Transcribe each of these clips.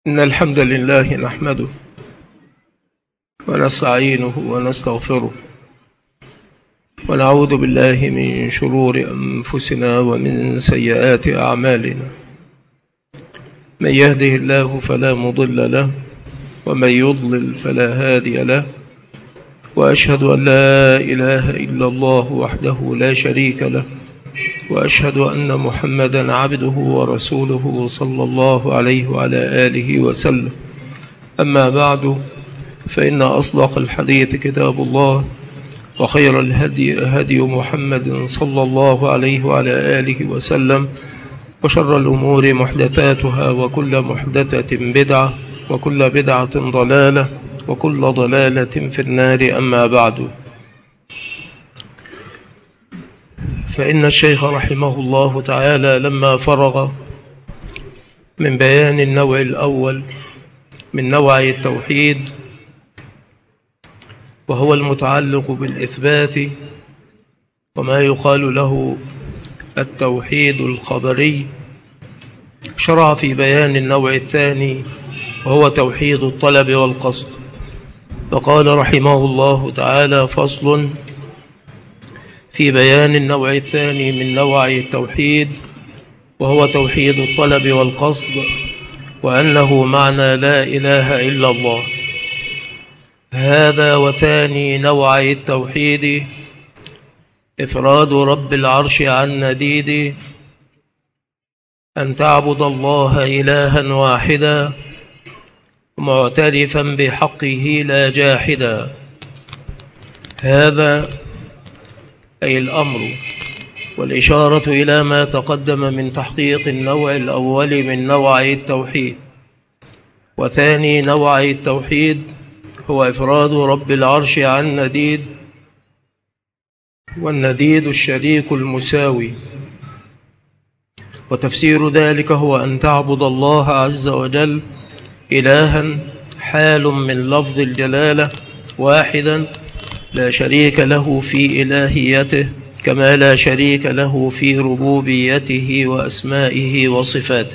إن الحمد لله نحمده ونستعينه ونستغفره ونعوذ بالله من شرور أنفسنا ومن سيئات أعمالنا. من يهده الله فلا مضل له ومن يضلل فلا هادي له، وأشهد أن لا إله إلا الله وحده لا شريك له، وأشهد أن محمدا عبده ورسوله صلى الله عليه وعلى آله وسلم. أما بعد، فإن أصدق الحديث كتاب الله، وخير الهدي هدي محمد صلى الله عليه وعلى آله وسلم، وشر الأمور محدثاتها، وكل محدثة بدعة، وكل بدعة ضلالة، وكل ضلالة في النار. أما بعد، فإن الشيخ رحمه الله تعالى لما فرغ من بيان النوع الأول من نوع التوحيد، وهو المتعلق بالإثبات وما يقال له التوحيد الخبري، شرع في بيان النوع الثاني وهو توحيد الطلب والقصد، فقال رحمه الله تعالى: فصل في بيان النوع الثاني من نوع التوحيد، وهو توحيد الطلب والقصد، وأنه معنى لا إله إلا الله. هذا وثاني نوع التوحيد إفراد رب العرش عن نديد، أن تعبد الله إلها واحدا معترفا بحقه لا جاحدا. هذا أي الأمر والإشارة إلى ما تقدم من تحقيق النوع الأول من نوع التوحيد. وثاني نوع التوحيد هو إفراد رب العرش عن نديد، والنديد الشريك المساوي. وتفسير ذلك هو أن تعبد الله عز وجل إلها حال من لفظ الجلالة واحدا لا شريك له في إلهيته، كما لا شريك له في ربوبيته وأسمائه وصفاته.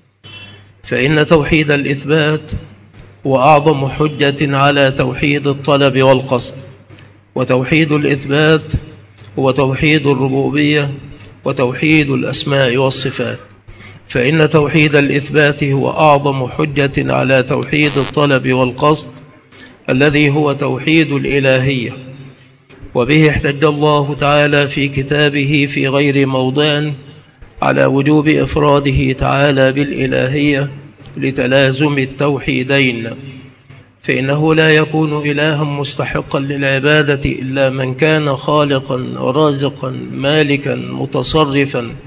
فإن توحيد الإثبات هو أعظم حجة على توحيد الطلب والقصد، وتوحيد الإثبات هو توحيد الربوبية وتوحيد الأسماء والصفات. فإن توحيد الإثبات هو أعظم حجة على توحيد الطلب والقصد، الذي هو توحيد الإلهية. وبه احتج الله تعالى في كتابه في غير موضع على وجوب إفراده تعالى بالإلهية لتلازم التوحيدين، فإنه لا يكون إلها مستحقا للعبادة إلا من كان خالقا ورازقا مالكا متصرفا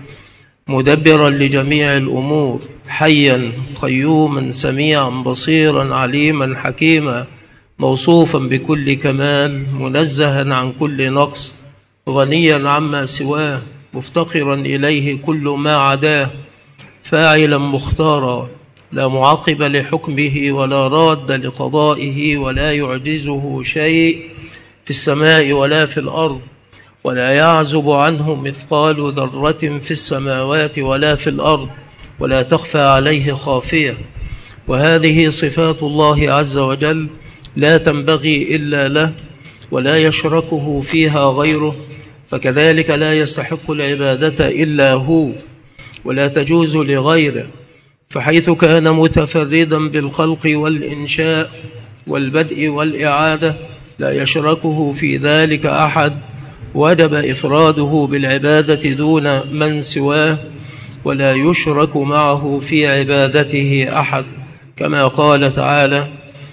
مدبرا لجميع الأمور، حيا قيوما سميعا بصيرا عليما حكيما، موصوفا بكل كمال، منزها عن كل نقص، غنيا عما سواه، مفتقرا إليه كل ما عداه، فاعلا مختارا، لا معقب لحكمه ولا راد لقضائه، ولا يعجزه شيء في السماء ولا في الأرض، ولا يعزب عنه مثقال ذرة في السماوات ولا في الأرض، ولا تخفى عليه خافية. وهذه صفات الله عز وجل لا تنبغي إلا له، ولا يشركه فيها غيره، فكذلك لا يستحق العبادة إلا هو، ولا تجوز لغيره. فحيث كان متفردا بالخلق والإنشاء والبدء والإعادة لا يشركه في ذلك أحد، وجب إفراده بالعبادة دون من سواه، ولا يشرك معه في عبادته أحد، كما قال تعالى: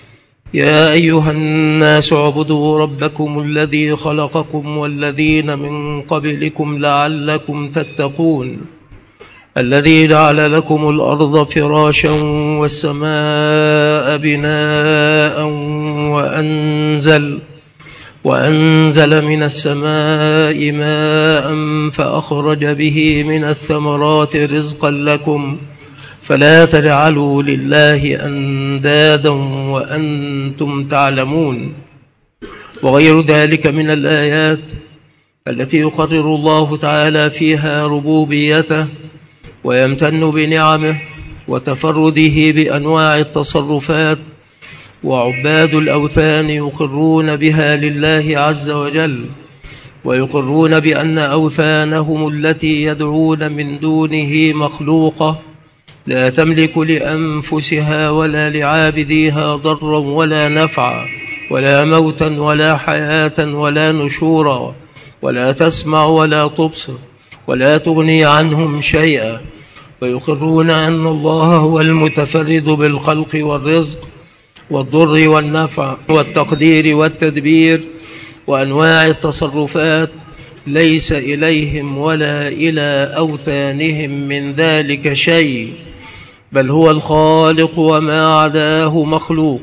يا أيها الناس اعبدوا ربكم الذي خلقكم والذين من قبلكم لعلكم تتقون، الذي جعل لكم الأرض فراشا والسماء بناء وأنزل من السماء ماء فأخرج به من الثمرات رزقا لكم، فلا تجعلوا لله أندادا وأنتم تعلمون. وغير ذلك من الآيات التي يقرر الله تعالى فيها ربوبيته ويمتن بنعمه وتفرده بأنواع التصرفات، وعباد الأوثان يقرون بها لله عز وجل، ويقرون بأن أوثانهم التي يدعون من دونه مخلوقة لا تملك لأنفسها ولا لعابديها ضرا ولا نفعا ولا موتا ولا حياة ولا نشورا، ولا تسمع ولا تبصر ولا تغني عنهم شيئا. ويقرون أن الله هو المتفرد بالخلق والرزق والضر والنفع والتقدير والتدبير وأنواع التصرفات، ليس إليهم ولا إلى أوثانهم من ذلك شيء، بل هو الخالق وما عداه مخلوق،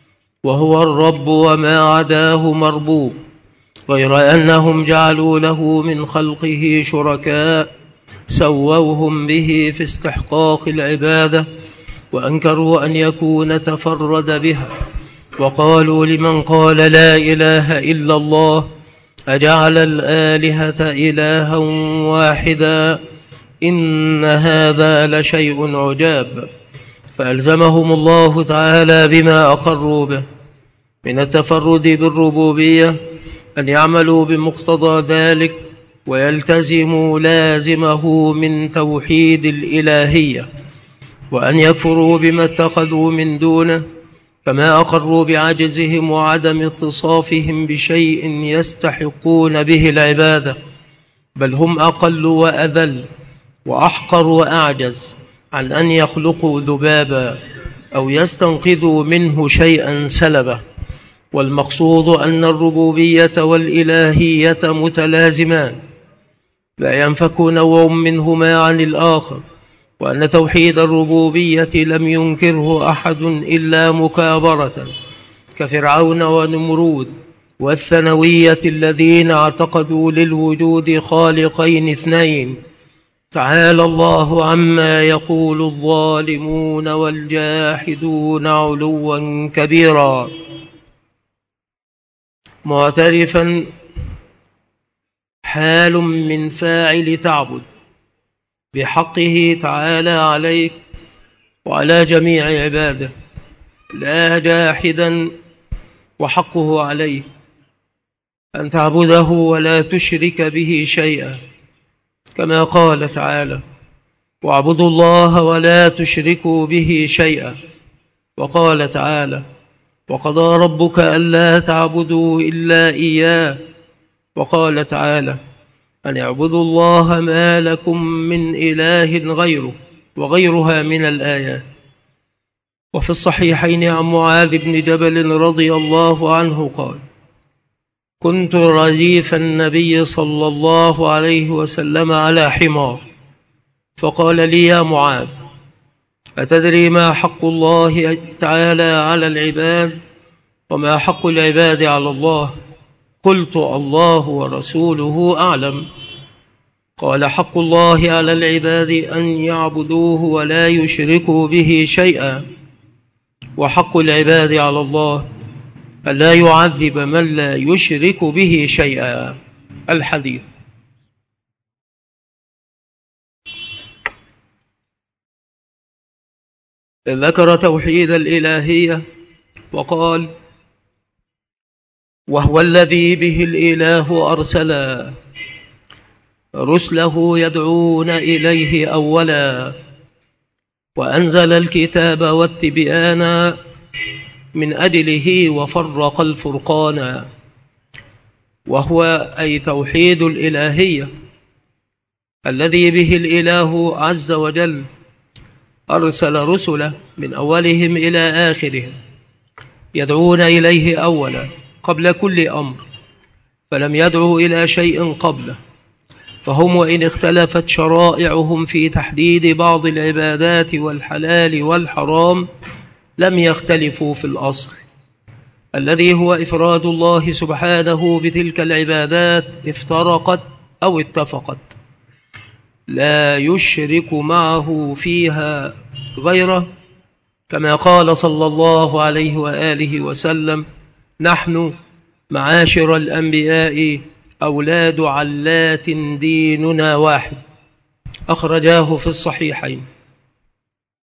وهو الرب وما عداه مربوب، غير أنهم جعلوا له من خلقه شركاء سووهم به في استحقاق العبادة، وأنكروا أن يكون تفرد بها، وقالوا لمن قال لا إله إلا الله أجعل الآلهة إلها واحدا إن هذا لشيء عجاب. فألزمهم الله تعالى بما أقروا به من التفرد بالربوبية أن يعملوا بمقتضى ذلك ويلتزموا لازمه من توحيد الإلهية، وأن يكفروا بما اتخذوا من دونه، كما أقروا بعجزهم وعدم اتصافهم بشيء يستحقون به العبادة، بل هم أقل وأذل وأحقر وأعجز عن أن يخلقوا ذبابا أو يستنقذوا منه شيئا سلبه. والمقصود أن الربوبية والإلهية متلازمان لا ينفك نوع منهما عن الآخر، وأن توحيد الربوبية لم ينكره أحد إلا مكابرة كفرعون ونمرود والثانوية الذين اعتقدوا للوجود خالقين اثنين. تعالى الله عما يقول الظالمون والجاحدون علوا كبيرا. معترفا حال من فاعل تعبد بحقه تعالى عليك وعلى جميع عباده، لا جاحدا وحقه عليه أن تعبده ولا تشرك به شيئا، كما قال تعالى واعبدوا الله ولا تشركوا به شيئا. وقال تعالى وقضى ربك ألا تعبدوا إلا إياه. وقال تعالى أن اعبدوا الله ما لكم من إله غيره، وغيرها من الآيات. وفي الصحيحين عن معاذ بن جبل رضي الله عنه قال كنت رديف النبي صلى الله عليه وسلم على حمار، فقال لي يا معاذ أتدري ما حق الله تعالى على العباد وما حق العباد على الله؟ قلت الله ورسوله أعلم. قال حق الله على العباد أن يعبدوه ولا يشركوا به شيئا، وحق العباد على الله ألا يعذب من لا يشرك به شيئا. الحديث. ذكر توحيد الإلهية وقال وهو الذي به الإله أرسل رسله يدعون إليه أولا، وأنزل الكتاب والتبيان من أجله وفرق الفرقان. وهو أي توحيد الإلهية الذي به الإله عز وجل أرسل رسله من أولهم إلى آخرهم يدعون إليه أولا قبل كل أمر، فلم يدعوا إلى شيء قبله، فهم وإن اختلفت شرائعهم في تحديد بعض العبادات والحلال والحرام لم يختلفوا في الأصل الذي هو إفراد الله سبحانه بتلك العبادات، افترقت أو اتفقت، لا يشرك معه فيها غيره، كما قال صلى الله عليه وآله وسلم نحن معاشر الأنبياء أولاد علات ديننا واحد. أخرجاه في الصحيحين.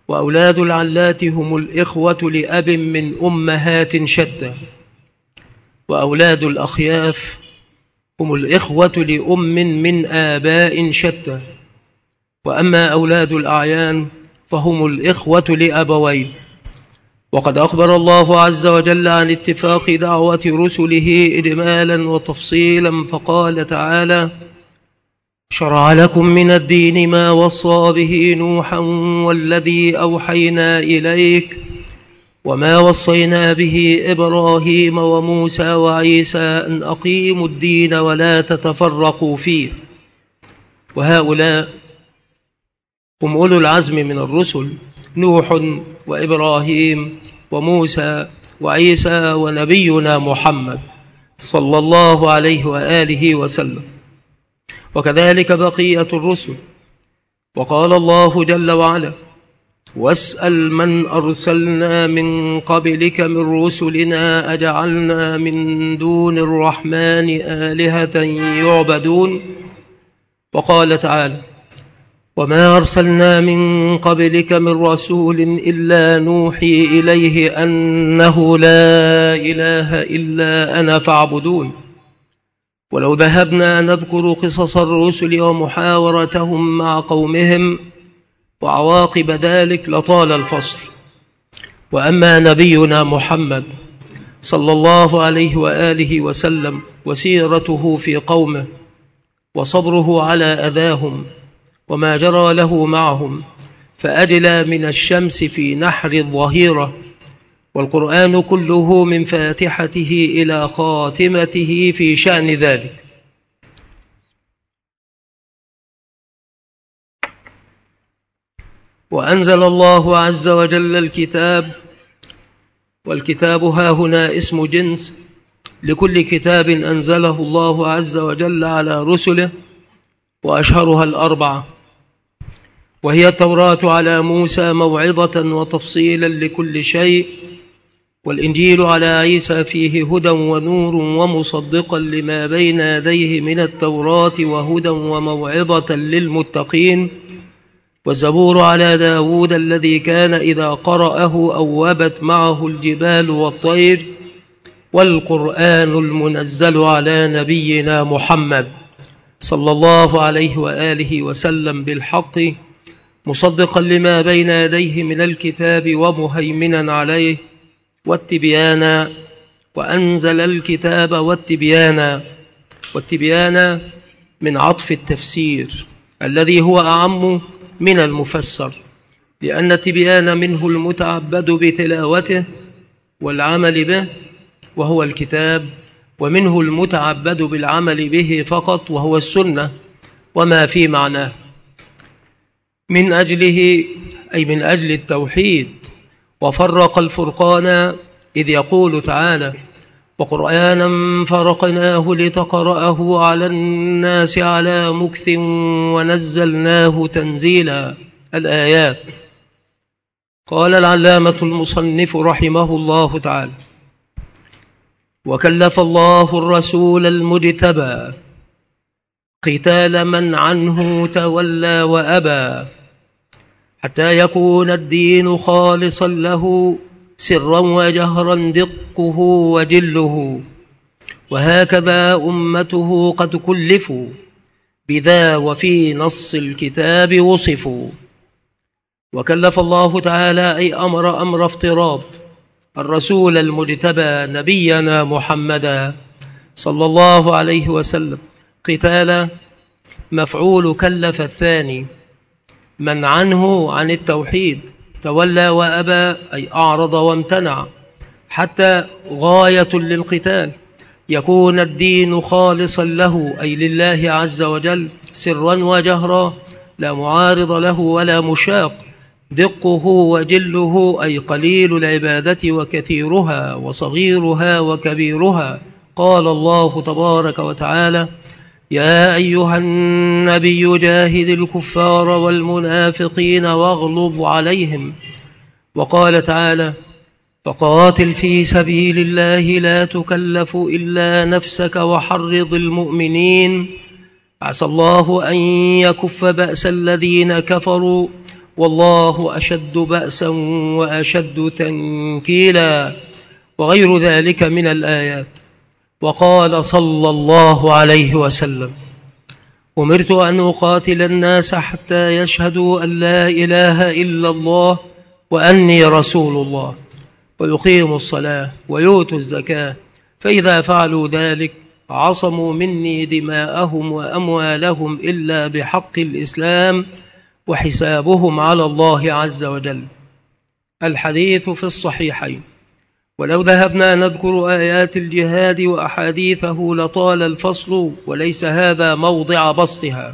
وأولاد العلات هم الإخوة لأب من أمهات شتى، وأولاد الأخياف هم الإخوة لأم من آباء شتى، وأما أولاد الأعيان فهم الإخوة لأبوين. وقد أخبر الله عز وجل عن اتفاق دعوة رسله إجمالا وتفصيلا، فقال تعالى: شرع لكم من الدين ما وصى به نوحا والذي أوحينا إليك وما وصينا به إبراهيم وموسى وعيسى أن أقيموا الدين ولا تتفرقوا فيه. وهؤلاء هم أولو العزم من الرسل: نوح وإبراهيم وموسى وعيسى ونبينا محمد صلى الله عليه وآله وسلم، وكذلك بقية الرسل. وقال الله جل وعلا: واسأل من أرسلنا من قبلك من رسلنا أجعلنا من دون الرحمن آلهة يعبدون. وقال تعالى: وما أرسلنا من قبلك من رسول إلا نوحي إليه أنه لا إله إلا أنا فاعبدون. ولو ذهبنا نذكر قصص الرسل ومحاورتهم مع قومهم وعواقب ذلك لطال الفصل. وأما نبينا محمد صلى الله عليه وآله وسلم وسيرته في قومه وصبره على أذاهم وما جرى له معهم فأجلى من الشمس في نحر الظهيرة، والقرآن كله من فاتحته إلى خاتمته في شأن ذلك. وأنزل الله عز وجل الكتاب، والكتاب ها هنا اسم جنس لكل كتاب أنزله الله عز وجل على رسله، وأشهرها الأربعة، وهي التوراة على موسى موعظة وتفصيلا لكل شيء، والإنجيل على عيسى فيه هدى ونور ومصدقا لما بين يديه من التوراة وهدى وموعظة للمتقين، والزبور على داود الذي كان إذا قرأه أوبت معه الجبال والطير، والقرآن المنزل على نبينا محمد صلى الله عليه وآله وسلم بالحق مصدقا لما بين يديه من الكتاب ومهيمنا عليه، والتبيان. وأنزل الكتاب والتبيان من عطف التفسير الذي هو أعم من المفسر، لأن التبيان منه المتعبد بتلاوته والعمل به وهو الكتاب، ومنه المتعبد بالعمل به فقط وهو السنة وما في معناه. من أجله أي من أجل التوحيد وفرق الفرقان، إذ يقول تعالى: وقرآنا فرقناه لتقرأه على الناس على مكث ونزلناه تنزيلا. الآيات. قال العلامة المصنف رحمه الله تعالى: وكلف الله الرسول المجتبى قتال من عنه تولى وأبى، حتى يكون الدين خالصا له سرا وجهرا دقه وجله، وهكذا أمته قد كلفوا بذا وفي نص الكتاب وصفوا. وكلف الله تعالى أي أمر افتراض الرسول المجتبى نبينا محمدا صلى الله عليه وسلم قتال مفعول كلف الثاني، من عنه عن التوحيد تولى وأبى أي أعرض وامتنع، حتى غاية للقتال يكون الدين خالصا له أي لله عز وجل سرا وجهرا، لا معارض له ولا مشاق، دقه وجله أي قليل العبادة وكثيرها وصغيرها وكبيرها. قال الله تبارك وتعالى: يا أيها النبي جاهد الكفار والمنافقين واغلظ عليهم. وقال تعالى: فقاتل في سبيل الله لا تكلف إلا نفسك وحرض المؤمنين عسى الله أن يكف بأس الذين كفروا والله أشد بأسا وأشد تنكيلا، وغير ذلك من الآيات. وقال صلى الله عليه وسلم: أمرت أن أقاتل الناس حتى يشهدوا أن لا إله إلا الله وأني رسول الله، ويقيموا الصلاة ويؤتوا الزكاة، فإذا فعلوا ذلك عصموا مني دماءهم وأموالهم إلا بحق الإسلام، وحسابهم على الله عز وجل. الحديث في الصحيحين. ولو ذهبنا نذكر آيات الجهاد وأحاديثه لطال الفصل، وليس هذا موضع بسطها.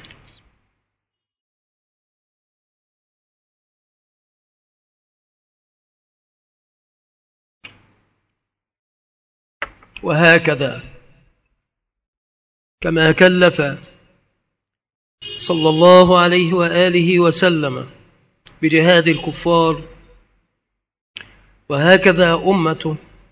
وهكذا كما كلف صلى الله عليه وآله وسلم بجهاد الكفار، وهكذا أمته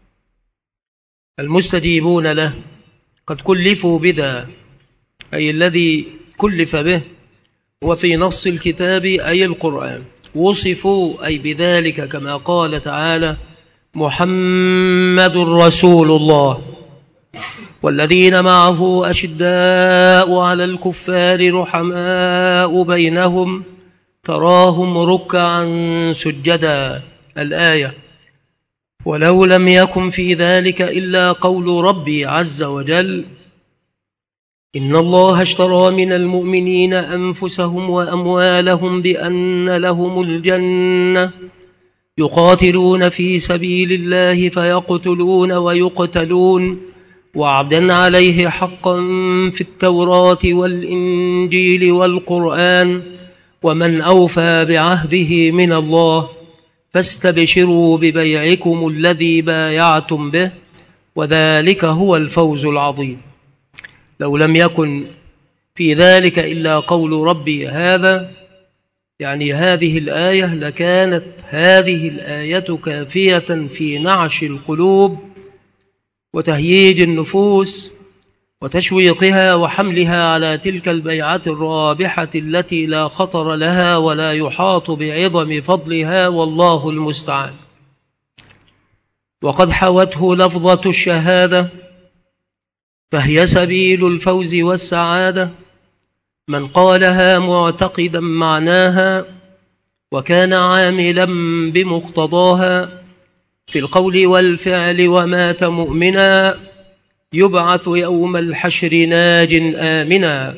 المستجيبون له قد كلفوا بذا، أي الذي كلف به وفي نص الكتاب أي القرآن، وصفوا أي بذلك كما قال تعالى: محمد رسول الله والذين معه أشداء على الكفار رحماء بينهم تراهم ركعا سجدا. الآية. ولو لم يكن في ذلك إلا قول ربي عز وجل: إن الله اشترى من المؤمنين أنفسهم وأموالهم بأن لهم الجنة يقاتلون في سبيل الله فيقتلون ويقتلون وعدا عليه حقا في التوراة والإنجيل والقرآن، ومن أوفى بعهده من الله، فاستبشروا ببيعكم الذي بايعتم به، وذلك هو الفوز العظيم. لو لم يكن في ذلك إلا قول ربي هذا، يعني هذه الآية، لكانت هذه الآية كافية في نعش القلوب وتهييج النفوس وتشويقها وحملها على تلك البيعة الرابحة التي لا خطر لها ولا يحاط بعظم فضلها، والله المستعان. وقد حوته لفظة الشهادة، فهي سبيل الفوز والسعادة، من قالها معتقدا معناها وكان عاملا بمقتضاها في القول والفعل ومات مؤمنا، يبعث يوم الحشر ناج آمنا.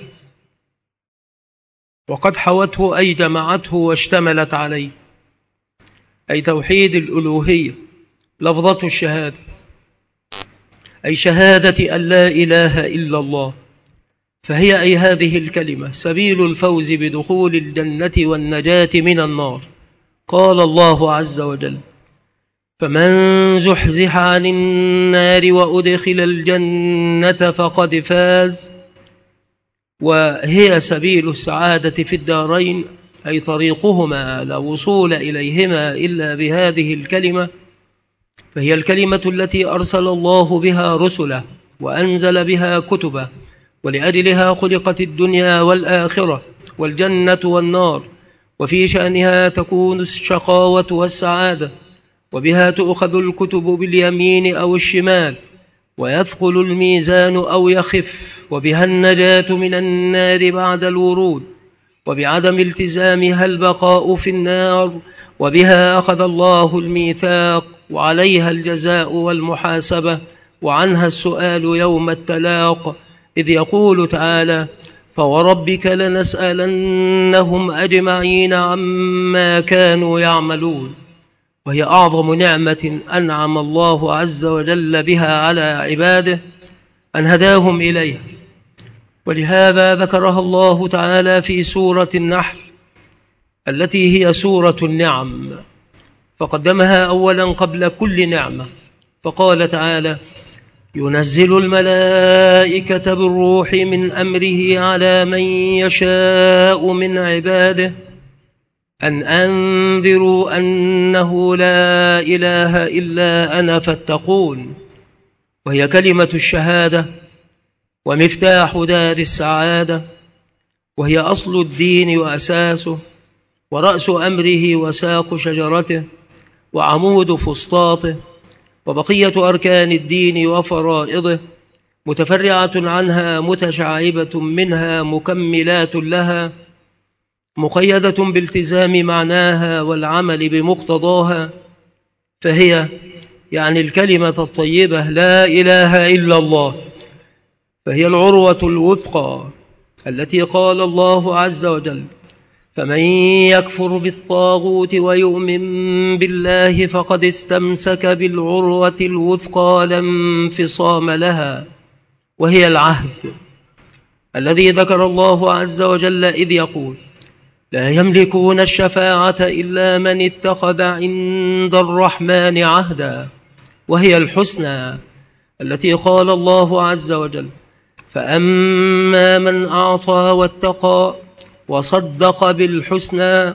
وقد حوته أي جمعته واشتملت عليه، أي توحيد الألوهية، لفظة الشهادة، أي شهادة أن لا إله إلا الله، فهي أي هذه الكلمة سبيل الفوز بدخول الجنة والنجاة من النار. قال الله عز وجل: فمن زحزح عن النار وأدخل الجنة فقد فاز. وهي سبيل السعادة في الدارين، أي طريقهما لا وصول إليهما إلا بهذه الكلمة، فهي الكلمة التي أرسل الله بها رسله وأنزل بها كتبه، ولأجلها خلقت الدنيا والآخرة والجنة والنار، وفي شأنها تكون الشقاوة والسعادة، وبها تؤخذ الكتب باليمين أو الشمال، ويثقل الميزان أو يخف، وبها النجاة من النار بعد الورود، وبعدم التزامها البقاء في النار، وبها أخذ الله الميثاق، وعليها الجزاء والمحاسبة، وعنها السؤال يوم التلاق، إذ يقول تعالى: فوربك لنسألنهم أجمعين عما كانوا يعملون. وهي أعظم نعمة أنعم الله عز وجل بها على عباده أن هداهم إليها، ولهذا ذكرها الله تعالى في سورة النحل التي هي سورة النعم، فقدمها أولا قبل كل نعمة، فقال تعالى: ينزل الملائكة بالروح من أمره على من يشاء من عباده أن أنذروا أنه لا إله إلا أنا فاتقون. وهي كلمة الشهادة ومفتاح دار السعادة، وهي أصل الدين وأساسه، ورأس أمره وساق شجرته وعمود فسطاطه وبقية أركان الدين وفرائضه، متفرعة عنها متشعبة منها مكملات لها، مقيدة بالتزام معناها والعمل بمقتضاها. فهي يعني الكلمة الطيبة لا إله إلا الله، فهي العروة الوثقى التي قال الله عز وجل: فمن يكفر بالطاغوت ويؤمن بالله فقد استمسك بالعروة الوثقى لا انفصام لها، وهي العهد الذي ذكر الله عز وجل إذ يقول: لا يملكون الشفاعة إلا من اتخذ عند الرحمن عهدا، وهي الحسنى التي قال الله عز وجل: فأما من أعطى واتقى وصدق بالحسنى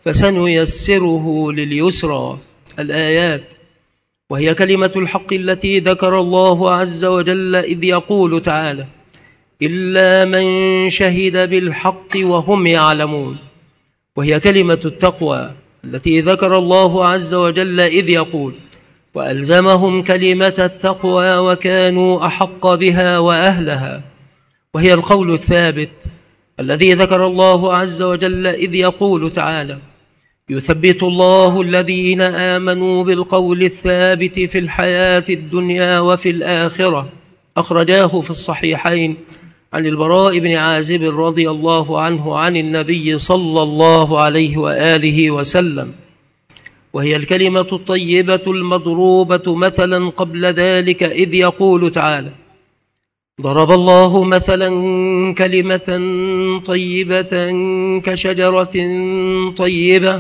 فسنيسره لليسرى. الآيات. وهي كلمة الحق التي ذكر الله عز وجل إذ يقول تعالى: إلا من شهد بالحق وهم يعلمون. وهي كلمة التقوى التي ذكر الله عز وجل إذ يقول: وألزمهم كلمة التقوى وكانوا أحق بها وأهلها. وهي القول الثابت الذي ذكر الله عز وجل إذ يقول تعالى: يثبت الله الذين آمنوا بالقول الثابت في الحياة الدنيا وفي الآخرة. أخرجاه في الصحيحين عن البراء بن عازب رضي الله عنه عن النبي صلى الله عليه وآله وسلم. وهي الكلمة الطيبة المضروبة مثلا قبل ذلك إذ يقول تعالى: ضرب الله مثلا كلمة طيبة كشجرة طيبة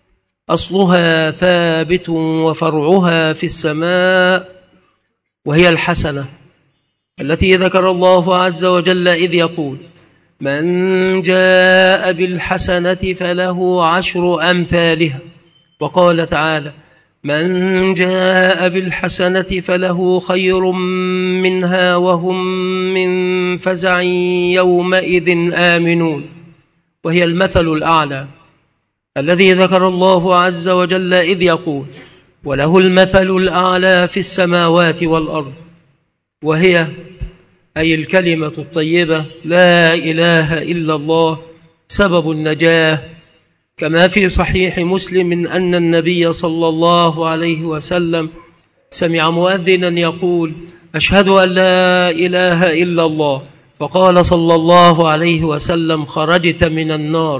أصلها ثابت وفرعها في السماء. وهي الحسنة التي ذكر الله عز وجل إذ يقول: من جاء بالحسنة فله 10 أمثالها. وقال تعالى: من جاء بالحسنة فله خير منها وهم من فزع يومئذ آمنون. وهي المثل الأعلى الذي ذكر الله عز وجل إذ يقول: وله المثل الأعلى في السماوات والأرض. وهي أي الكلمة الطيبة لا إله إلا الله سبب النجاة، كما في صحيح مسلم أن النبي صلى الله عليه وسلم سمع مؤذنا يقول: أشهد أن لا إله إلا الله، فقال صلى الله عليه وسلم: خرجت من النار.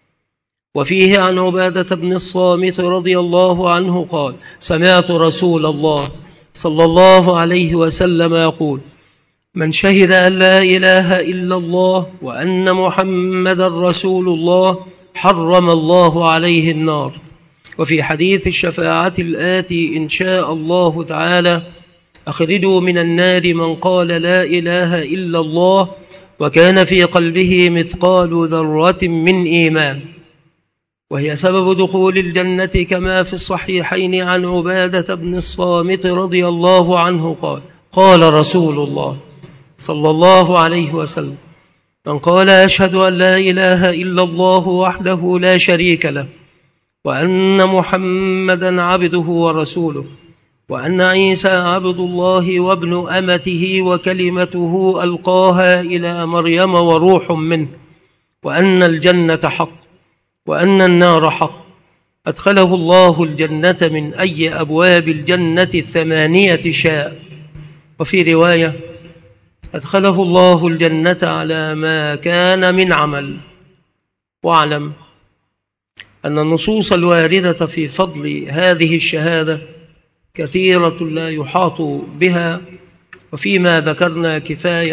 وفيه عن عبادة بن الصامت رضي الله عنه قال: سمعت رسول الله صلى الله عليه وسلم يقول: من شهد أن لا إله إلا الله وأن محمد رسول الله حرم الله عليه النار. وفي حديث الشفاعة الآتي إن شاء الله تعالى: أخرجوا من النار من قال لا إله إلا الله وكان في قلبه مثقال ذرة من إيمان. وهي سبب دخول الجنة كما في الصحيحين عن عبادة بن الصامت رضي الله عنه قال: قال رسول الله صلى الله عليه وسلم: من قال أشهد أن لا إله إلا الله وحده لا شريك له وأن محمدا عبده ورسوله وأن عيسى عبد الله وابن أمته وكلمته ألقاها إلى مريم وروح منه، وأن الجنة حق وأن النار حق، أدخله الله الجنة من أي أبواب الجنة 8 شاء. وفي رواية: أدخله الله الجنة على ما كان من عمل. واعلم أن النصوص الواردة في فضل هذه الشهادة كثيرة لا يحاط بها، وفيما ذكرنا كفاية،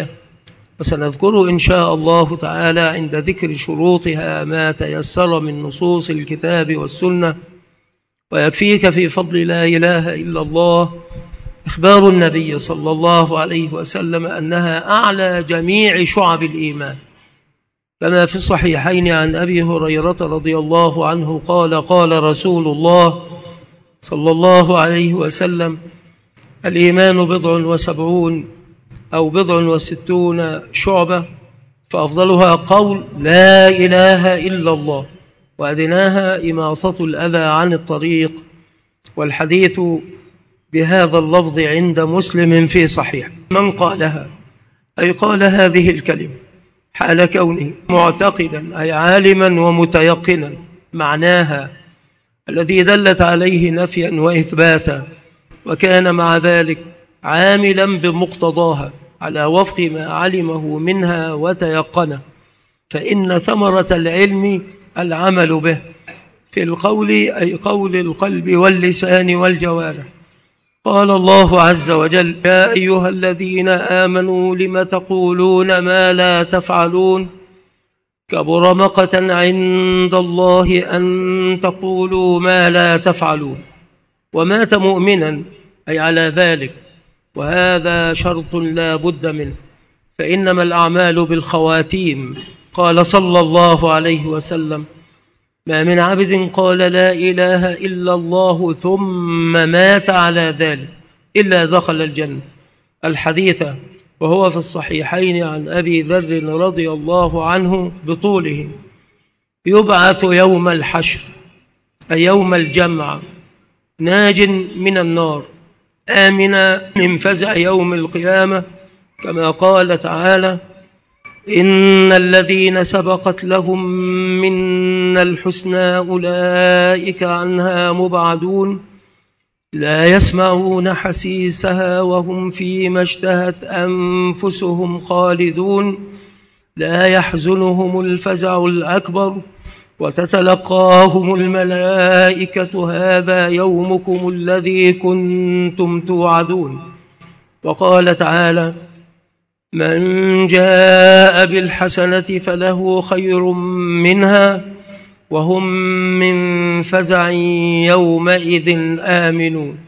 وسنذكر إن شاء الله تعالى عند ذكر شروطها ما تيسر من نصوص الكتاب والسنة. ويكفيك في فضل لا إله إلا الله إخبار النبي صلى الله عليه وسلم أنها أعلى جميع شعب الإيمان، كما في الصحيحين عن أبي هريرة رضي الله عنه قال: قال رسول الله صلى الله عليه وسلم: الإيمان 70 أو 60 شعبة، فأفضلها قول لا إله إلا الله، وأدناها إماطة الأذى عن الطريق. والحديث بهذا اللفظ عند مسلم في صحيح. من قالها أي قال هذه الكلمة حال كونه معتقدا أي عالما ومتيقنا معناها الذي دلت عليه نفيا وإثباتا، وكان مع ذلك عاملا بمقتضاها على وفق ما علمه منها وتيقنه، فإن ثمرة العلم العمل به في القول أي قول القلب واللسان والجوارح. قال الله عز وجل: يا أيها الذين آمنوا لم تقولون ما لا تفعلون كبر مقتا عند الله أن تقولوا ما لا تفعلون. ومات مؤمنا أي على ذلك، وهذا شرط لا بد منه، فإنما الأعمال بالخواتيم. قال صلى الله عليه وسلم: ما من عبد قال لا إله إلا الله ثم مات على ذلك إلا دخل الجنة. الحديث وهو في الصحيحين عن أبي ذر رضي الله عنه بطوله: يبعث يوم الحشر أي يوم الجمع ناج من النار آمنا من فزع يوم القيامة، كما قال تعالى: إن الذين سبقت لهم منا الحسنى أولئك عنها مبعدون لا يسمعون حسيسها وهم فيما اشتهت أنفسهم خالدون لا يحزنهم الفزع الأكبر وتتلقاهم الملائكة هذا يومكم الذي كنتم توعدون. وقال تعالى: من جاء بالحسنة فله خير منها وهم من فزع يومئذ آمنون.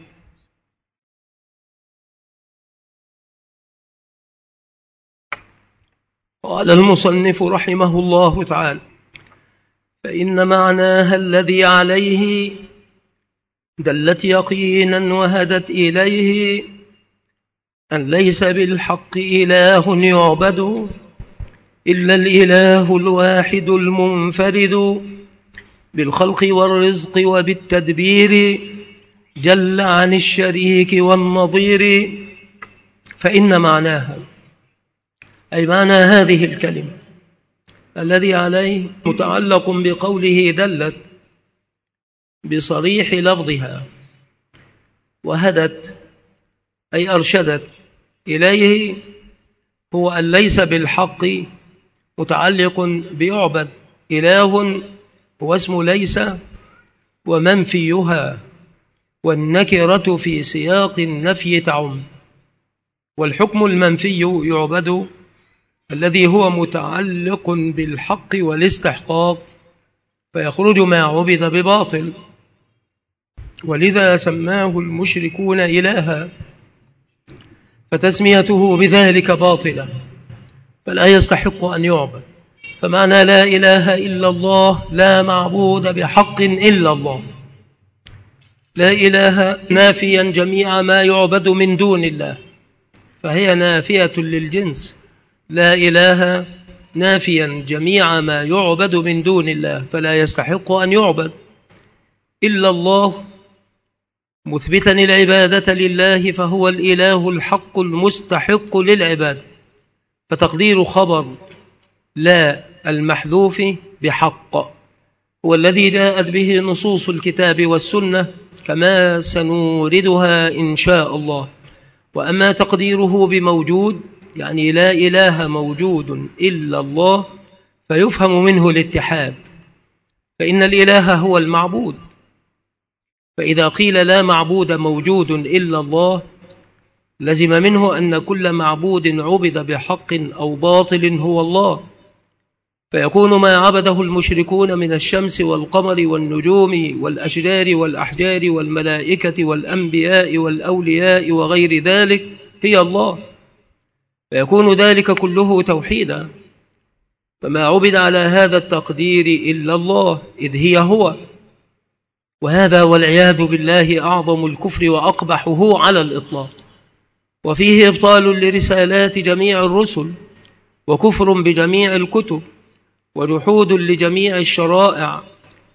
قال المصنف رحمه الله تعالى: فإن معناها الذي عليه دلت يقينا وهدت إليه أن ليس بالحق إله يعبد إلا الإله الواحد المنفرد بالخلق والرزق وبالتدبير جل عن الشريك والنظير. فإن معناها أي معنى هذه الكلمة الذي عليه متعلق بقوله دلت بصريح لفظها، وهدت أي أرشدت إليه، هو أن ليس بالحق متعلق بيعبد إله هو اسم ليس ومنفيها، والنكرة في سياق النفي تعم، والحكم المنفي يعبد الذي هو متعلق بالحق والاستحقاق، فيخرج ما عبد بباطل، ولذا سماه المشركون إلها، فتسميته بذلك باطلة فلا يستحق أن يعبد. فمعنى لا إله إلا الله لا معبود بحق إلا الله. لا إله نافيا جميع ما يعبد من دون الله، فهي نافية للجنس. لا إله نافيا جميع ما يعبد من دون الله فلا يستحق أن يعبد إلا الله، مثبتا العبادة لله، فهو الإله الحق المستحق للعبادة. فتقدير خبر لا المحذوف بحق هو الذي جاءت به نصوص الكتاب والسنة كما سنوردها إن شاء الله. وأما تقديره بموجود يعني لا إله موجود إلا الله، فيفهم منه الاتحاد، فإن الإله هو المعبود. فإذا قيل لا معبود موجود إلا الله لزم منه أن كل معبود عبد بحق أو باطل هو الله، فيكون ما عبده المشركون من الشمس والقمر والنجوم والأشجار والأحجار والملائكة والأنبياء والأولياء وغير ذلك هي الله، فيكون ذلك كله توحيدا. فما عبد على هذا التقدير إلا الله إذ هي هو، وهذا والعياذ بالله أعظم الكفر وأقبحه على الإطلاق، وفيه إبطال لرسالات جميع الرسل وكفر بجميع الكتب وجحود لجميع الشرائع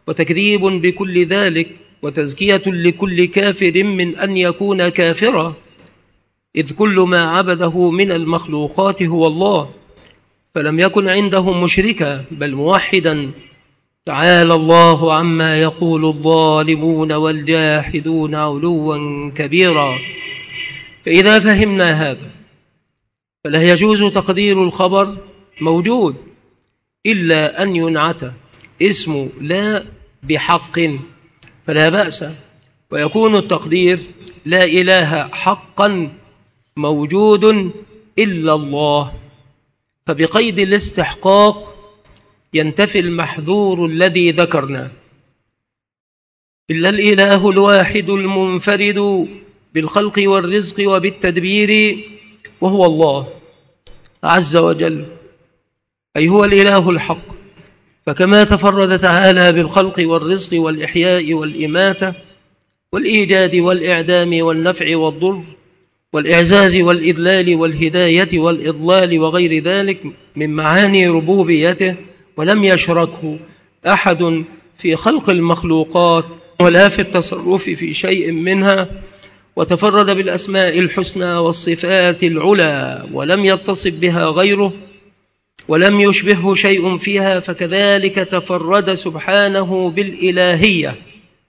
وتكذيب بكل ذلك، وتزكية لكل كافر من أن يكون كافرا، إذ كل ما عبده من المخلوقات هو الله، فلم يكن عندهم مشركا بل موحدا. تعالى الله عما يقول الظالمون والجاحدون علوا كبيرا. فإذا فهمنا هذا فلا يجوز تقدير الخبر موجود إلا أن ينعت اسم لا بحق فلا بأس، ويكون التقدير لا إله حقا موجود إلا الله، فبقيد الاستحقاق ينتفي المحذور الذي ذكرنا. إلا الإله الواحد المنفرد بالخلق والرزق وبالتدبير، وهو الله عز وجل، أي هو الإله الحق. فكما تفرد تعالى بالخلق والرزق والإحياء والإماتة والإيجاد والإعدام والنفع والضر والإعزاز والإذلال والهداية والإضلال وغير ذلك من معاني ربوبيته، ولم يشركه أحد في خلق المخلوقات ولا في التصرف في شيء منها، وتفرد بالأسماء الحسنى والصفات العلى ولم يتصف بها غيره ولم يشبهه شيء فيها، فكذلك تفرد سبحانه بالإلهية،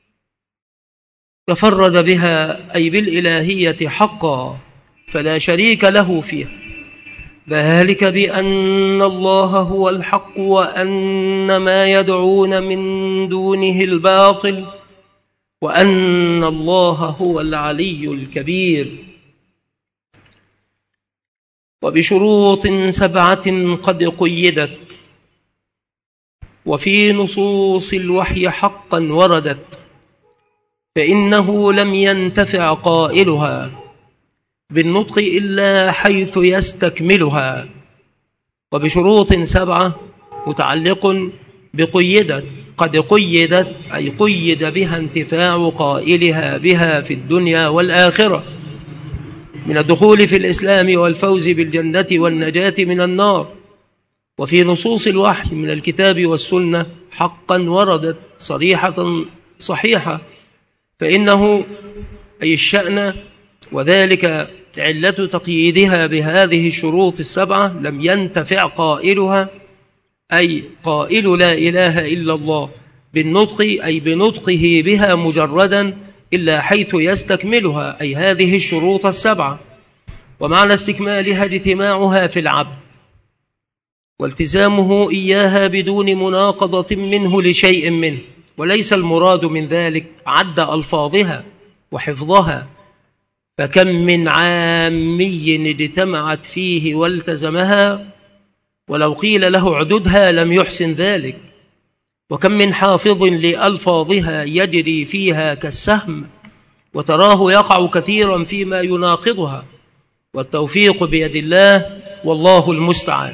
تفرد بها أي بالإلهية حقا، فلا شريك له فيها، ذلك بأن الله هو الحق وأن ما يدعون من دونه الباطل وأن الله هو العلي الكبير. وبشروط 7 قد قيدت وفي نصوص الوحي حقا وردت، فإنه لم ينتفع قائلها بالنطق إلا حيث يستكملها. وبشروط 7 متعلق بقيدت، قد قيدت أي قيد بها انتفاع قائلها بها في الدنيا والآخرة، من الدخول في الإسلام والفوز بالجنة والنجاة من النار. وفي نصوص الوحي من الكتاب والسنة حقا وردت صريحة صحيحة، فإنه أي الشأن، وذلك علة تقييدها بهذه الشروط 7 لم ينتفع قائلها أي قائل لا إله إلا الله بالنطق أي بنطقه بها مجردا إلا حيث يستكملها أي هذه الشروط 7. ومعنى استكمالها اجتماعها في العبد والتزامه إياها بدون مناقضة منه لشيء منه، وليس المراد من ذلك عد ألفاظها وحفظها، فكم من عامي اجتمعت فيه والتزمها ولو قيل له اعددها لم يحسن ذلك، وكم من حافظ لألفاظها يجري فيها كالسهم وتراه يقع كثيرا فيما يناقضها، والتوفيق بيد الله والله المستعان.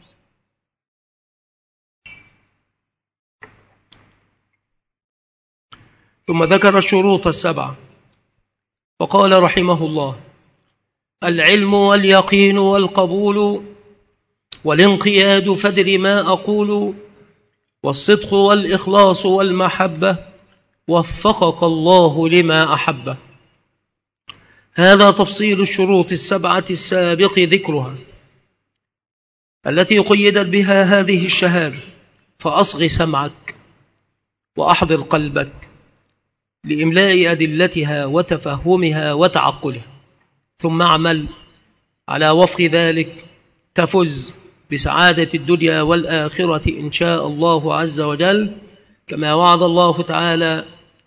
ثم ذكر الشروط 7 وقال رحمه الله: العلم واليقين والقبول والانقياد فدر ما أقول، والصدق والإخلاص والمحبة، وفقك الله لما أحبه. هذا تفصيل الشروط 7 السابق ذكرها التي قيدت بها هذه الشهادة، فأصغ سمعك وأحضر قلبك لإملاء أدلتها وتفهمها وتعقلها، ثم اعمل على وفق ذلك تفز بسعادة الدنيا والآخرة إن شاء الله عز وجل، كما وعد الله تعالى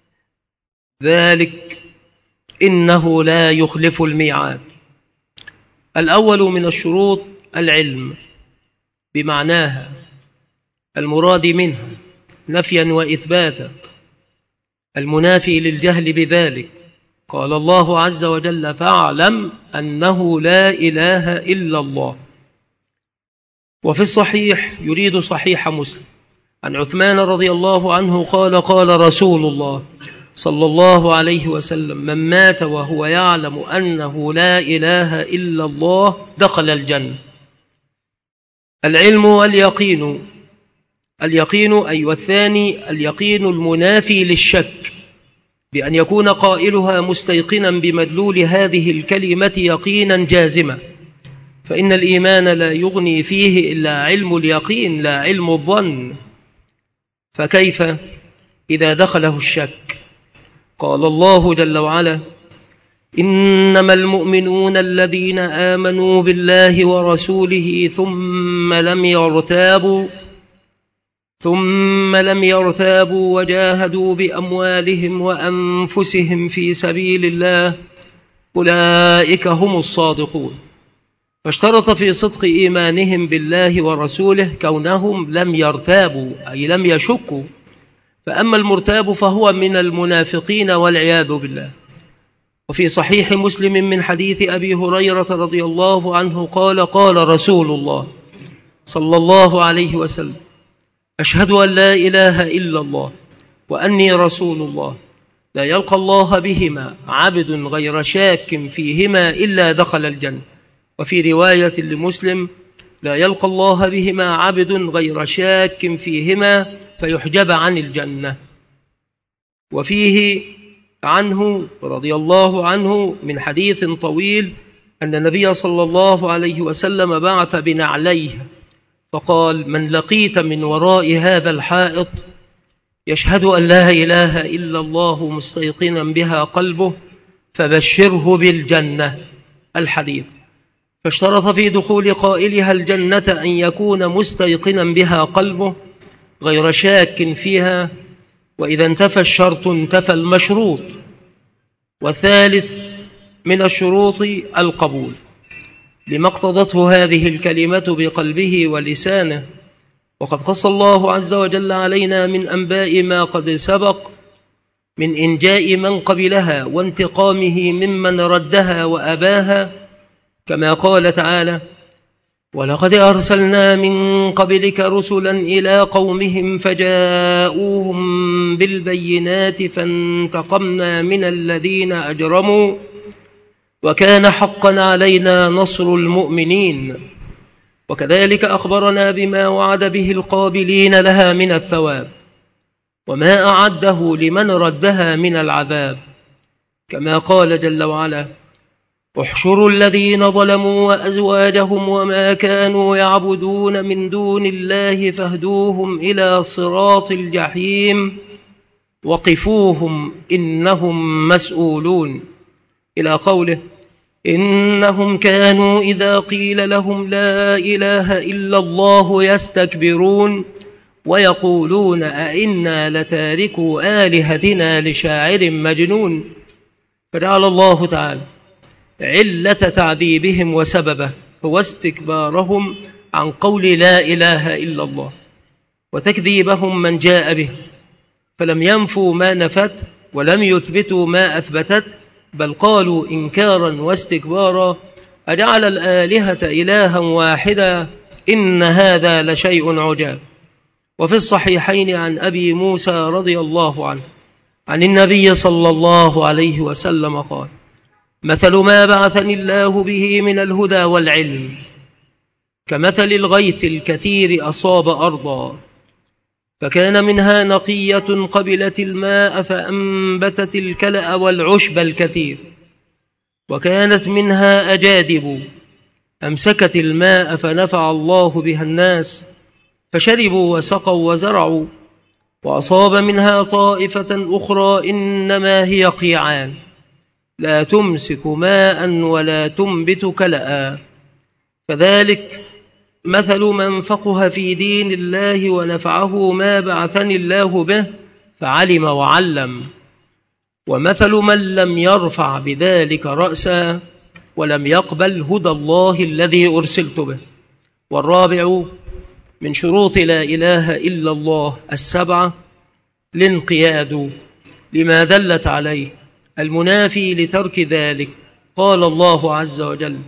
ذلك إنه لا يخلف الميعاد. الأول من الشروط العلم بمعناها المراد منها نفيا وإثباتا المنافي للجهل بذلك. قال الله عز وجل: فاعلم أنه لا إله إلا الله. وفي الصحيح يريد صحيح مسلم عن عثمان رضي الله عنه قال: قال رسول الله صلى الله عليه وسلم: من مات وهو يعلم أنه لا إله إلا الله دخل الجنة. العلم واليقين اليقين والثاني اليقين المنافي للشك، بأن يكون قائلها مستيقنا بمدلول هذه الكلمة يقينا جازما، فإن الإيمان لا يغني فيه إلا علم اليقين لا علم الظن. فكيف إذا دخله الشك؟ قال الله جل وعلا: إنما المؤمنون الذين آمنوا بالله ورسوله ثم لم يرتابوا وجاهدوا بأموالهم وأنفسهم في سبيل الله أولئك هم الصادقون. فاشترط في صدق إيمانهم بالله ورسوله كونهم لم يرتابوا، أي لم يشكوا. فأما المرتاب فهو من المنافقين والعياذ بالله. وفي صحيح مسلم من حديث أبي هريرة رضي الله عنه قال: قال رسول الله صلى الله عليه وسلم: أشهد أن لا إله إلا الله وأني رسول الله، لا يلقى الله بهما عبد غير شاك فيهما إلا دخل الجنة. وفي رواية لمسلم: لا يلقى الله بهما عبد غير شاك فيهما فيحجب عن الجنة. وفيه عنه رضي الله عنه من حديث طويل أن النبي صلى الله عليه وسلم بعث بنعليه فقال: من لقيت من وراء هذا الحائط يشهد أن لا إله إلا الله مستيقنا بها قلبه فبشره بالجنة. الحديث. فاشترط في دخول قائلها الجنة أن يكون مستيقنا بها قلبه غير شاك فيها، وإذا انتفى الشرط انتفى المشروط. والثالث من الشروط القبول، لما اقتضته هذه الكلمة بقلبه ولسانه. وقد قص الله عز وجل علينا من أنباء ما قد سبق من إنجاء من قبلها وانتقامه ممن ردها وأباها، كما قال تعالى: ولقد أرسلنا من قبلك رسلا إلى قومهم فجاءوهم بالبينات فانتقمنا من الذين أجرموا وكان حقا علينا نصر المؤمنين. وكذلك أخبرنا بما وعد به القابلين لها من الثواب وما أعده لمن ردها من العذاب، كما قال جل وعلا: احشروا الذين ظلموا وأزواجهم وما كانوا يعبدون من دون الله فاهدوهم إلى صراط الجحيم وقفوهم إنهم مسؤولون، إلى قوله: إنهم كانوا إذا قيل لهم لا إله إلا الله يستكبرون ويقولون أئنا لتاركوا آلهتنا لشاعر مجنون. فجعل الله تعالى علة تعذيبهم وسببه هو استكبارهم عن قول لا إله إلا الله وتكذيبهم من جاء به، فلم ينفوا ما نفت ولم يثبتوا ما أثبتت، بل قالوا إنكارا واستكبارا: أجعل الآلهة إلها واحدا إن هذا لشيء عجاب. وفي الصحيحين عن أبي موسى رضي الله عنه عن النبي صلى الله عليه وسلم قال: مثل ما بعثني الله به من الهدى والعلم كمثل الغيث الكثير أصاب أرضا فكان منها نقية قبلت الماء فأنبتت الكلأ والعشب الكثير، وكانت منها أجادب أمسكت الماء فنفع الله بها الناس فشربوا وسقوا وزرعوا، وأصاب منها طائفة أخرى إنما هي قيعان لا تمسك ماء ولا تنبت كلأ. فذلك مثل من فقه في دين الله ونفعه ما بعثني الله به فعلم وعلم، ومثل من لم يرفع بذلك رأسا ولم يقبل هدى الله الذي أرسلت به. والرابع من شروط لا إله إلا الله السبعة الانقياد لما دلت عليه المنافي لترك ذلك. قال الله عز وجل: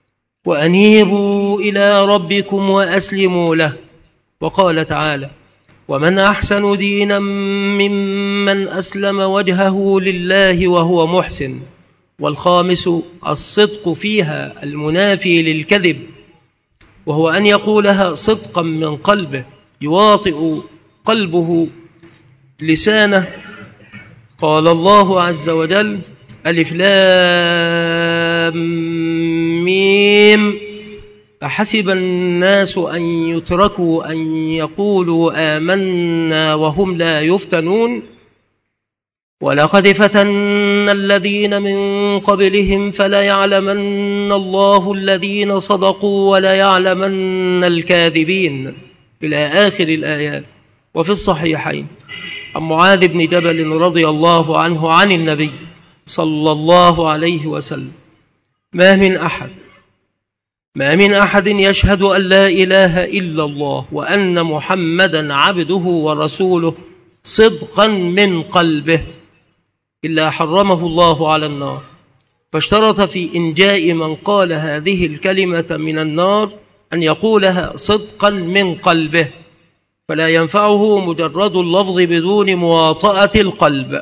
وأنيبوا إلى ربكم وأسلموا له. وقال تعالى: ومن أحسن دينا ممن أسلم وجهه لله وهو محسن. والخامس الصدق فيها المنافي للكذب، وهو أن يقولها صدقا من قلبه يواطئ قلبه لسانه. قال الله عز وجل: ألف لام ميم أحسب الناس أن يتركوا أن يقولوا آمنا وهم لا يفتنون ولقد فتنا الذين من قبلهم فليعلمن الله الذين صدقوا وليعلمن الكاذبين، إلى آخر الآيات. وفي الصحيحين عن معاذ بن جبل رضي الله عنه عن النبي صلى الله عليه وسلم: ما من أحد يشهد أن لا إله إلا الله وأن محمدا عبده ورسوله صدقا من قلبه إلا حرمه الله على النار. فاشترط في إنجاء من قال هذه الكلمة من النار أن يقولها صدقا من قلبه، فلا ينفعه مجرد اللفظ بدون مواطأة القلب.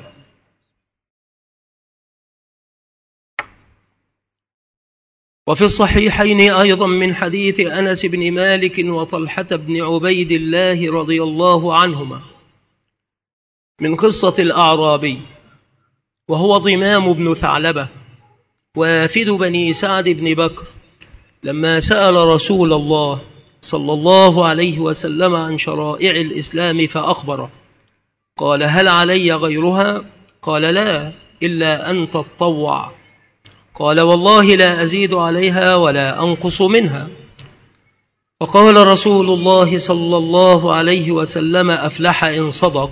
وفي الصحيحين أيضا من حديث أنس بن مالك وطلحة بن عبيد الله رضي الله عنهما من قصة الأعرابي، وهو ضمام بن ثعلبة وافد بني سعد بن بكر، لما سأل رسول الله صلى الله عليه وسلم عن شرائع الإسلام فأخبره. قال: هل علي غيرها؟ قال: لا، إلا أن تتطوع. قال: والله لا أزيد عليها ولا أنقص منها. فقال رسول الله صلى الله عليه وسلم: أفلح إن صدق.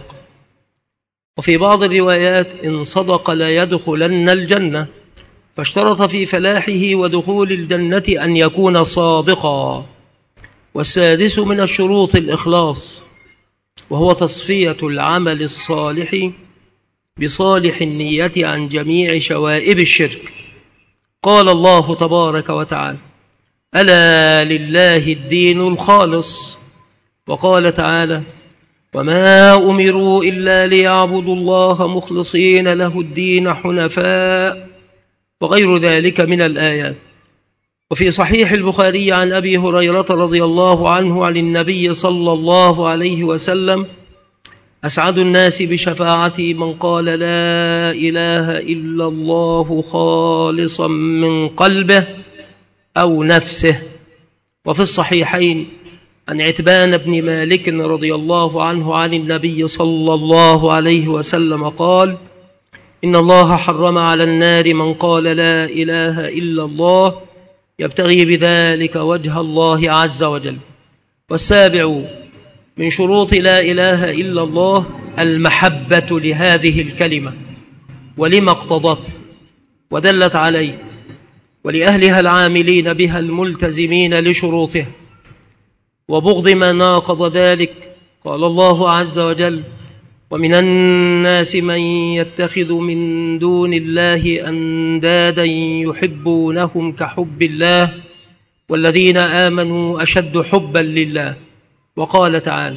وفي بعض الروايات: إن صدق لا يدخلن الجنة. فاشترط في فلاحه ودخول الجنة أن يكون صادقا. والسادس من الشروط الإخلاص، وهو تصفية العمل الصالح بصالح النية عن جميع شوائب الشرك. قال الله تبارك وتعالى: ألا لله الدين الخالص. وقال تعالى: وما أمروا إلا ليعبدوا الله مخلصين له الدين حنفاء، وغير ذلك من الآيات. وفي صحيح البخاري عن أبي هريرة رضي الله عنه عن النبي صلى الله عليه وسلم: أسعد الناس بشفاعتي من قال لا إله إلا الله خالصا من قلبه أو نفسه. وفي الصحيحين عن عتبان بن مالك رضي الله عنه عن النبي صلى الله عليه وسلم قال: إن الله حرم على النار من قال لا إله إلا الله يبتغي بذلك وجه الله عز وجل. والسابع من شروط لا إله إلا الله المحبة لهذه الكلمة ولما اقتضته ودلت عليه، ولأهلها العاملين بها الملتزمين لشروطها، وبغض ما ناقض ذلك. قال الله عز وجل: ومن الناس من يتخذ من دون الله أندادا يحبونهم كحب الله والذين آمنوا أشد حبا لله. وقال تعالى: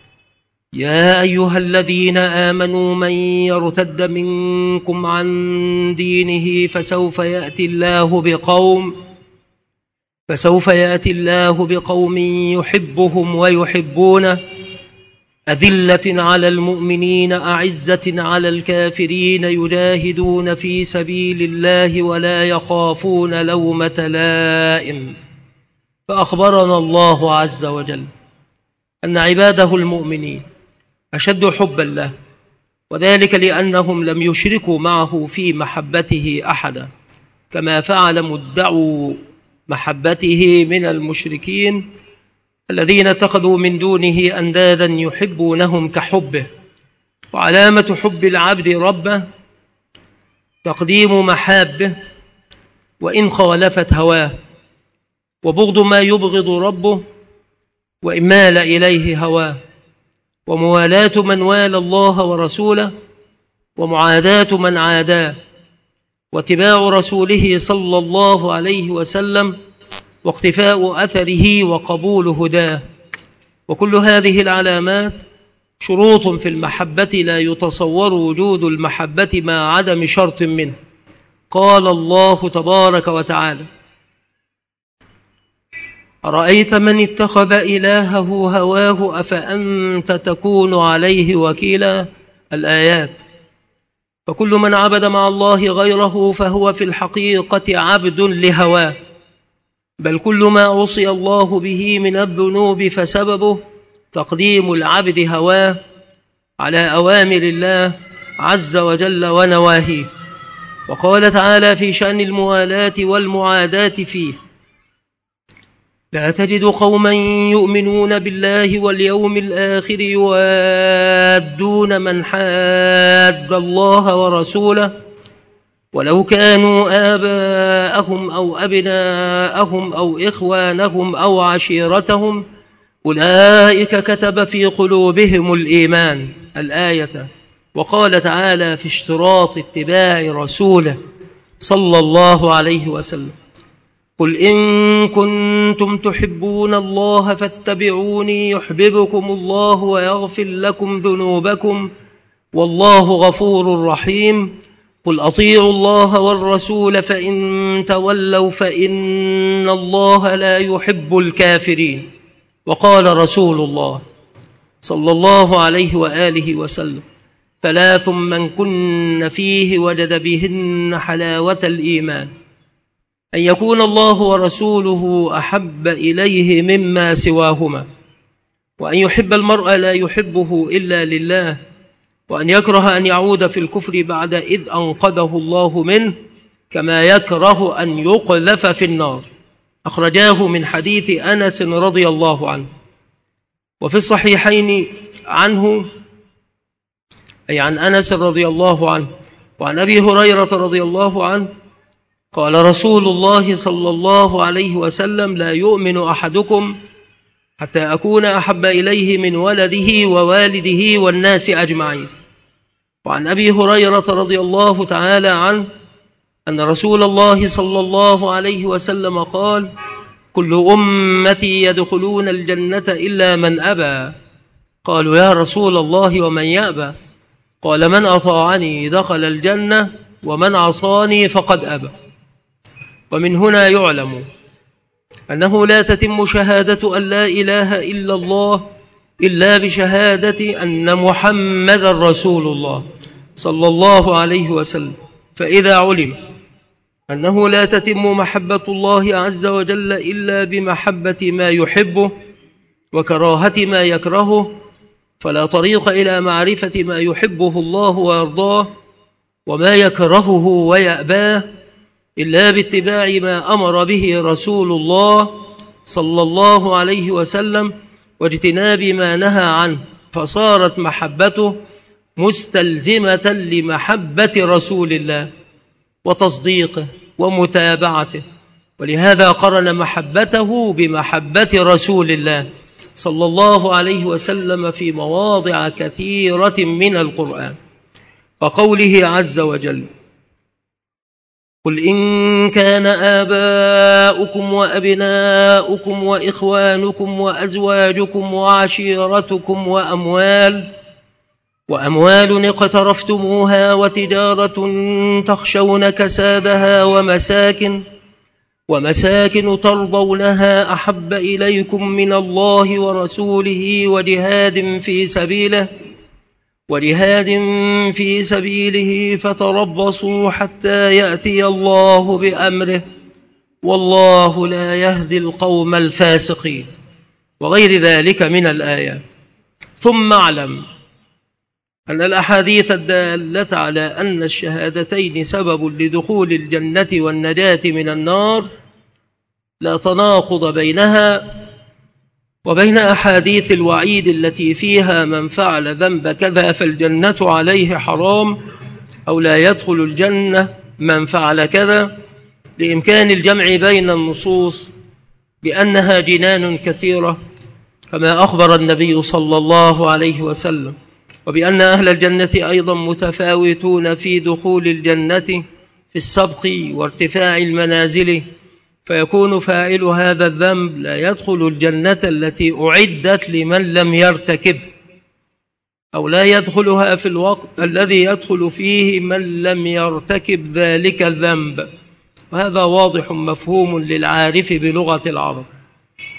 يا أيها الذين آمنوا من يرتد منكم عن دينه فسوف يأتي الله بقوم يحبهم ويحبونه أذلة على المؤمنين أعزة على الكافرين يجاهدون في سبيل الله ولا يخافون لومة لائم. فأخبرنا الله عز وجل أن عباده المؤمنين أشد حبا له، وذلك لأنهم لم يشركوا معه في محبته أحدا، كما فعل مدعوا محبته من المشركين الذين اتخذوا من دونه أندادا يحبونهم كحبه. وعلامة حب العبد ربه تقديم محابه وإن خالفت هواه، وبغض ما يبغض ربه وإن مال إليه هواه، وموالاة من والى الله ورسوله ومعاداة من عاداه، واتباع رسوله صلى الله عليه وسلم واقتفاء أثره وقبول هداه. وكل هذه العلامات شروط في المحبة لا يتصور وجود المحبة مع عدم شرط منه. قال الله تبارك وتعالى: أرأيت من اتخذ إلهه هواه أفأنت تكون عليه وكيلا. الآيات. فكل من عبد مع الله غيره فهو في الحقيقة عبد لهواه، بل كل ما عصي الله به من الذنوب فسببه تقديم العبد هواه على أوامر الله عز وجل ونواهيه. وقال تعالى في شأن الموالاة والمعاداة فيه: لا تجد قوما يؤمنون بالله واليوم الآخر يوادون من حاد الله ورسوله ولو كانوا آباءهم أو أبناءهم أو إخوانهم أو عشيرتهم أولئك كتب في قلوبهم الإيمان. الآية. وقال تعالى في اشتراط اتباع رسوله صلى الله عليه وسلم: قل إن كنتم تحبون الله فاتبعوني يحببكم الله ويغفر لكم ذنوبكم والله غفور رحيم. قل أطيعوا الله والرسول فإن تولوا فإن الله لا يحب الكافرين. وقال رسول الله صلى الله عليه وآله وسلم: 3 من كن فيه وجد بهن حلاوة الإيمان: أن يكون الله ورسوله أحب إليه مما سواهما، وأن يحب المرء لا يحبه إلا لله، وأن يكره أن يعود في الكفر بعد إذ أنقذه الله منه، كما يكره أن يقذف في النار. أخرجاه من حديث أنس رضي الله عنه. وفي الصحيحين عنه، أي عن أنس رضي الله عنه وعن أبي هريرة رضي الله عنه، قال رسول الله صلى الله عليه وسلم: لا يؤمن أحدكم حتى أكون أحب إليه من ولده ووالده والناس أجمعين. وعن أبي هريرة رضي الله تعالى عنه أن رسول الله صلى الله عليه وسلم قال: كل أمتي يدخلون الجنة إلا من أبى. قالوا: يا رسول الله ومن يأبى؟ قال: من أطاعني دخل الجنة ومن عصاني فقد أبى. ومن هنا يعلم أنه لا تتم شهادة أن لا إله إلا الله إلا بشهادة أن محمد رسول الله صلى الله عليه وسلم. فإذا علم أنه لا تتم محبة الله عز وجل إلا بمحبة ما يحبه وكراهة ما يكرهه، فلا طريق إلى معرفة ما يحبه الله ويرضاه وما يكرهه ويأباه إلا باتباع ما أمر به رسول الله صلى الله عليه وسلم واجتناب ما نهى عنه، فصارت محبته مستلزمة لمحبة رسول الله وتصديقه ومتابعته. ولهذا قرن محبته بمحبة رسول الله صلى الله عليه وسلم في مواضع كثيرة من القرآن، وقوله عز وجل: قل إن كان آباؤكم وأبناؤكم وإخوانكم وأزواجكم وعشيرتكم وأموال اقترفتموها وتجارة تخشون كسادها ومساكن ترضونها أحب إليكم من الله ورسوله وجهاد في سبيله فتربصوا حتى يأتي الله بأمره والله لا يهدي القوم الفاسقين، وغير ذلك من الآيات. ثم اعلم أن الأحاديث الدالة على أن الشهادتين سبب لدخول الجنة والنجاة من النار لا تناقض بينها وبين أحاديث الوعيد التي فيها من فعل ذنب كذا فالجنة عليه حرام، أو لا يدخل الجنة من فعل كذا، لإمكان الجمع بين النصوص بأنها جنان كثيرة كما أخبر النبي صلى الله عليه وسلم، وبأن أهل الجنة أيضا متفاوتون في دخول الجنة في السبق وارتفاع المنازل، فيكون فاعل هذا الذنب لا يدخل الجنة التي أعدت لمن لم يرتكب، أو لا يدخلها في الوقت الذي يدخل فيه من لم يرتكب ذلك الذنب. وهذا واضح مفهوم للعارف بلغة العرب.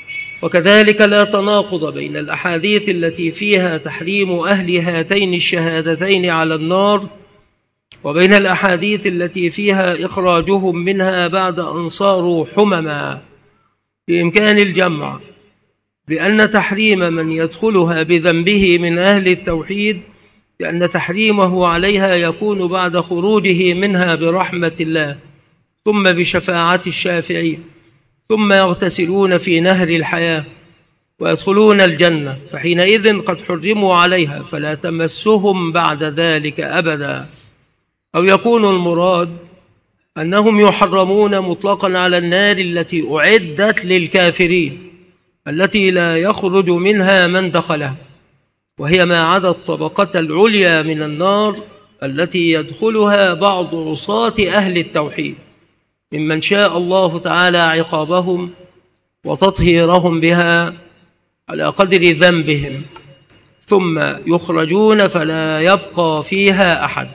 وكذلك لا تناقض بين الأحاديث التي فيها تحريم أهل هاتين الشهادتين على النار وبين الأحاديث التي فيها إخراجهم منها بعد أن صاروا حمما. بإمكان الجمع بأن تحريم من يدخلها بذنبه من أهل التوحيد، لأن تحريمه عليها يكون بعد خروجه منها برحمة الله ثم بشفاعة الشافعين، ثم يغتسلون في نهر الحياة ويدخلون الجنة، فحينئذ قد حرموا عليها فلا تمسهم بعد ذلك أبدا. أو يكون المراد أنهم يحرمون مطلقا على النار التي أعدت للكافرين التي لا يخرج منها من دخلها، وهي ما عدا الطبقة العليا من النار التي يدخلها بعض عصاة أهل التوحيد ممن شاء الله تعالى عقابهم وتطهيرهم بها على قدر ذنبهم، ثم يخرجون فلا يبقى فيها أحد.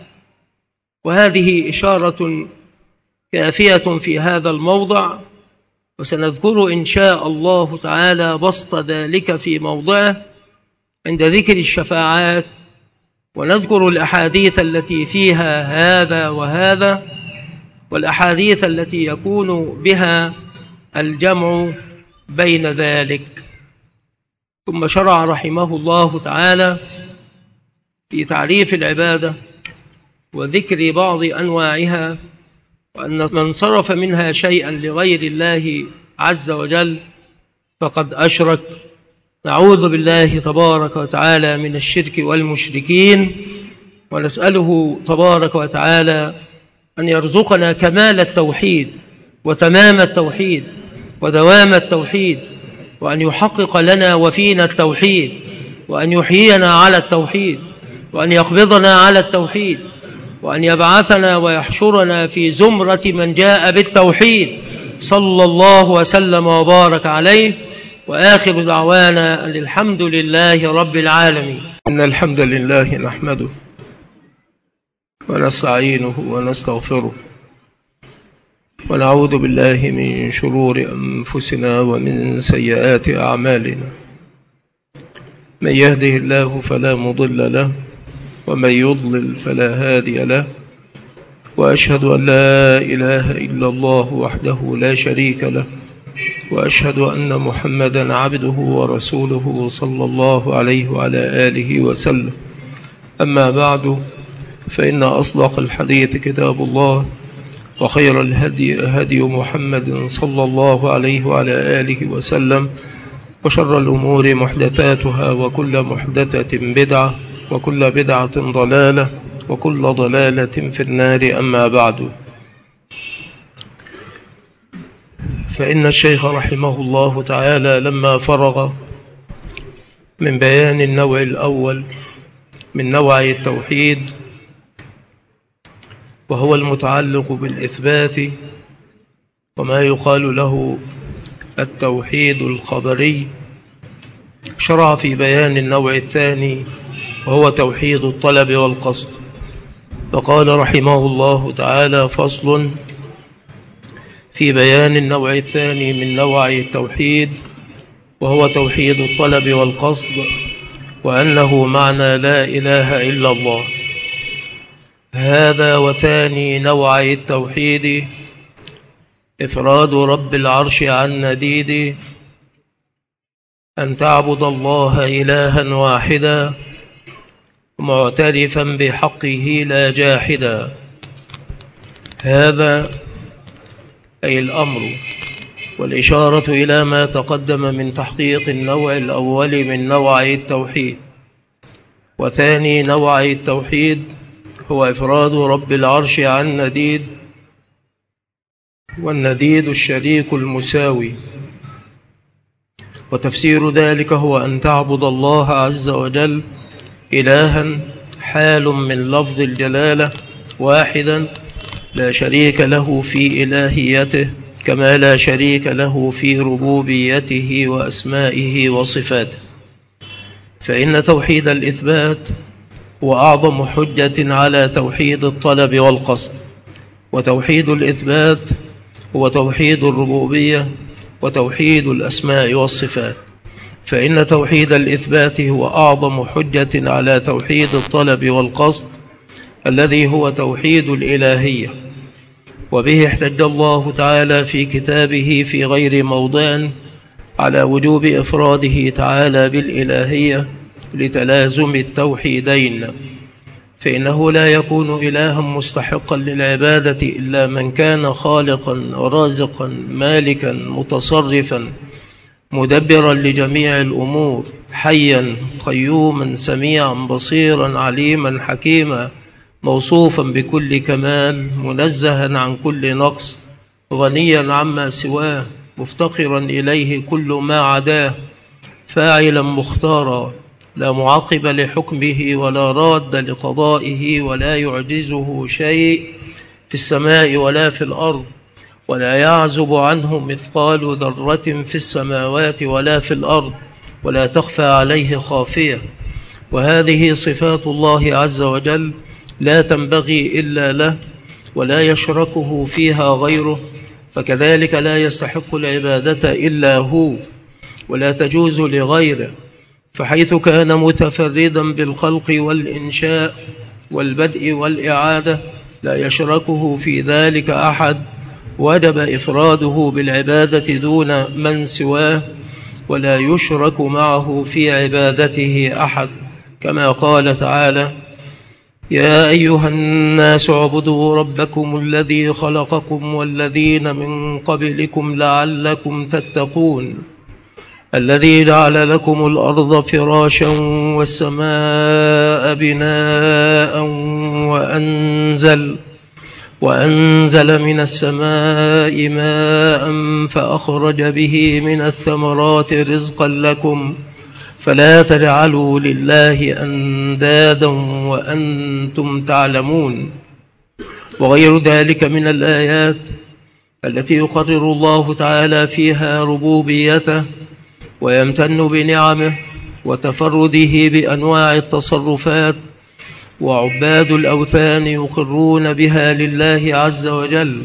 وهذه إشارة كافية في هذا الموضع، وسنذكر إن شاء الله تعالى بسط ذلك في موضعه عند ذكر الشفاعات، ونذكر الأحاديث التي فيها هذا وهذا، والأحاديث التي يكون بها الجمع بين ذلك. ثم شرع رحمه الله تعالى في تعريف العبادة وذكر بعض أنواعها، وأن من صرف منها شيئا لغير الله عز وجل فقد أشرك. نعوذ بالله تبارك وتعالى من الشرك والمشركين، ونسأله تبارك وتعالى أن يرزقنا كمال التوحيد وتمام التوحيد ودوام التوحيد، وأن يحقق لنا وفينا التوحيد، وأن يحيينا على التوحيد، وأن يقبضنا على التوحيد، وأن يبعثنا ويحشرنا في زمرة من جاء بالتوحيد صلى الله وسلم وبارك عليه. وآخر دعوانا أن الحمد لله رب العالمين. إن الحمد لله نحمده ونستعينه ونستغفره، ونعوذ بالله من شرور أنفسنا ومن سيئات أعمالنا. من يهده الله فلا مضل له، ومن يضلل فلا هادي له، وأشهد أن لا إله إلا الله وحده لا شريك له، وأشهد أن محمدا عبده ورسوله صلى الله عليه وعلى آله وسلم. أما بعد، فإن أصدق الحديث كتاب الله، وخير الهدي هدي محمد صلى الله عليه وعلى آله وسلم، وشر الأمور محدثاتها، وكل محدثة بدعة، وكل بدعة ضلالة، وكل ضلالة في النار. أما بعد، فإن الشيخ رحمه الله تعالى لما فرغ من بيان النوع الأول من نوع التوحيد، وهو المتعلق بالإثبات وما يقال له التوحيد الخبري، شرع في بيان النوع الثاني وهو توحيد الطلب والقصد، فقال رحمه الله تعالى: فصل في بيان النوع الثاني من نوع التوحيد، وهو توحيد الطلب والقصد، وأنه معنى لا إله إلا الله. هذا وثاني نوع التوحيد إفراد رب العرش عن نديد، أن تعبد الله إلها واحدا معترفا بحقه لا جاحدا. هذا أي الأمر والإشارة إلى ما تقدم من تحقيق النوع الأول من نوع التوحيد. وثاني نوع التوحيد هو إفراد رب العرش عن نديد، والنديد الشريك المساوي. وتفسير ذلك هو أن تعبد الله عز وجل إلها حال من لفظ الجلالة واحدا لا شريك له في إلهيته، كما لا شريك له في ربوبيته وأسمائه وصفاته. فإن توحيد الإثبات هو أعظم حجة على توحيد الطلب والقصد، وتوحيد الإثبات هو توحيد الربوبية وتوحيد الأسماء والصفات، فإن توحيد الإثبات هو أعظم حجة على توحيد الطلب والقصد الذي هو توحيد الإلهية. وبه احتج الله تعالى في كتابه في غير موضع على وجوب إفراده تعالى بالإلهية لتلازم التوحيدين، فإنه لا يكون إلها مستحقا للعبادة إلا من كان خالقا ورازقا مالكا متصرفا مدبرا لجميع الأمور، حيا قيوما سميعا بصيرا عليما حكيما، موصوفا بكل كمال، منزها عن كل نقص، غنيا عما سواه، مفتقرا إليه كل ما عداه، فاعلا مختارا، لا معقب لحكمه ولا راد لقضائه، ولا يعجزه شيء في السماء ولا في الأرض، ولا يعزب عنه مثقال ذرة في السماوات ولا في الأرض، ولا تخفى عليه خافية. وهذه صفات الله عز وجل لا تنبغي إلا له، ولا يشركه فيها غيره، فكذلك لا يستحق العبادة إلا هو، ولا تجوز لغيره، فحيث كان متفردا بالخلق والإنشاء والبدء والإعادة لا يشركه في ذلك أحد، وجب إفراده بالعبادة دون من سواه، ولا يشرك معه في عبادته أحد، كما قال تعالى: يا أيها الناس اعبدوا ربكم الذي خلقكم والذين من قبلكم لعلكم تتقون، الذي جعل لكم الأرض فراشا والسماء بناء وأنزل من السماء ماء فأخرج به من الثمرات رزقا لكم، فلا تجعلوا لله أندادا وأنتم تعلمون. وغير ذلك من الآيات التي يقرر الله تعالى فيها ربوبيته ويمتن بنعمه وتفرده بأنواع التصرفات، وعباد الأوثان يقرون بها لله عز وجل،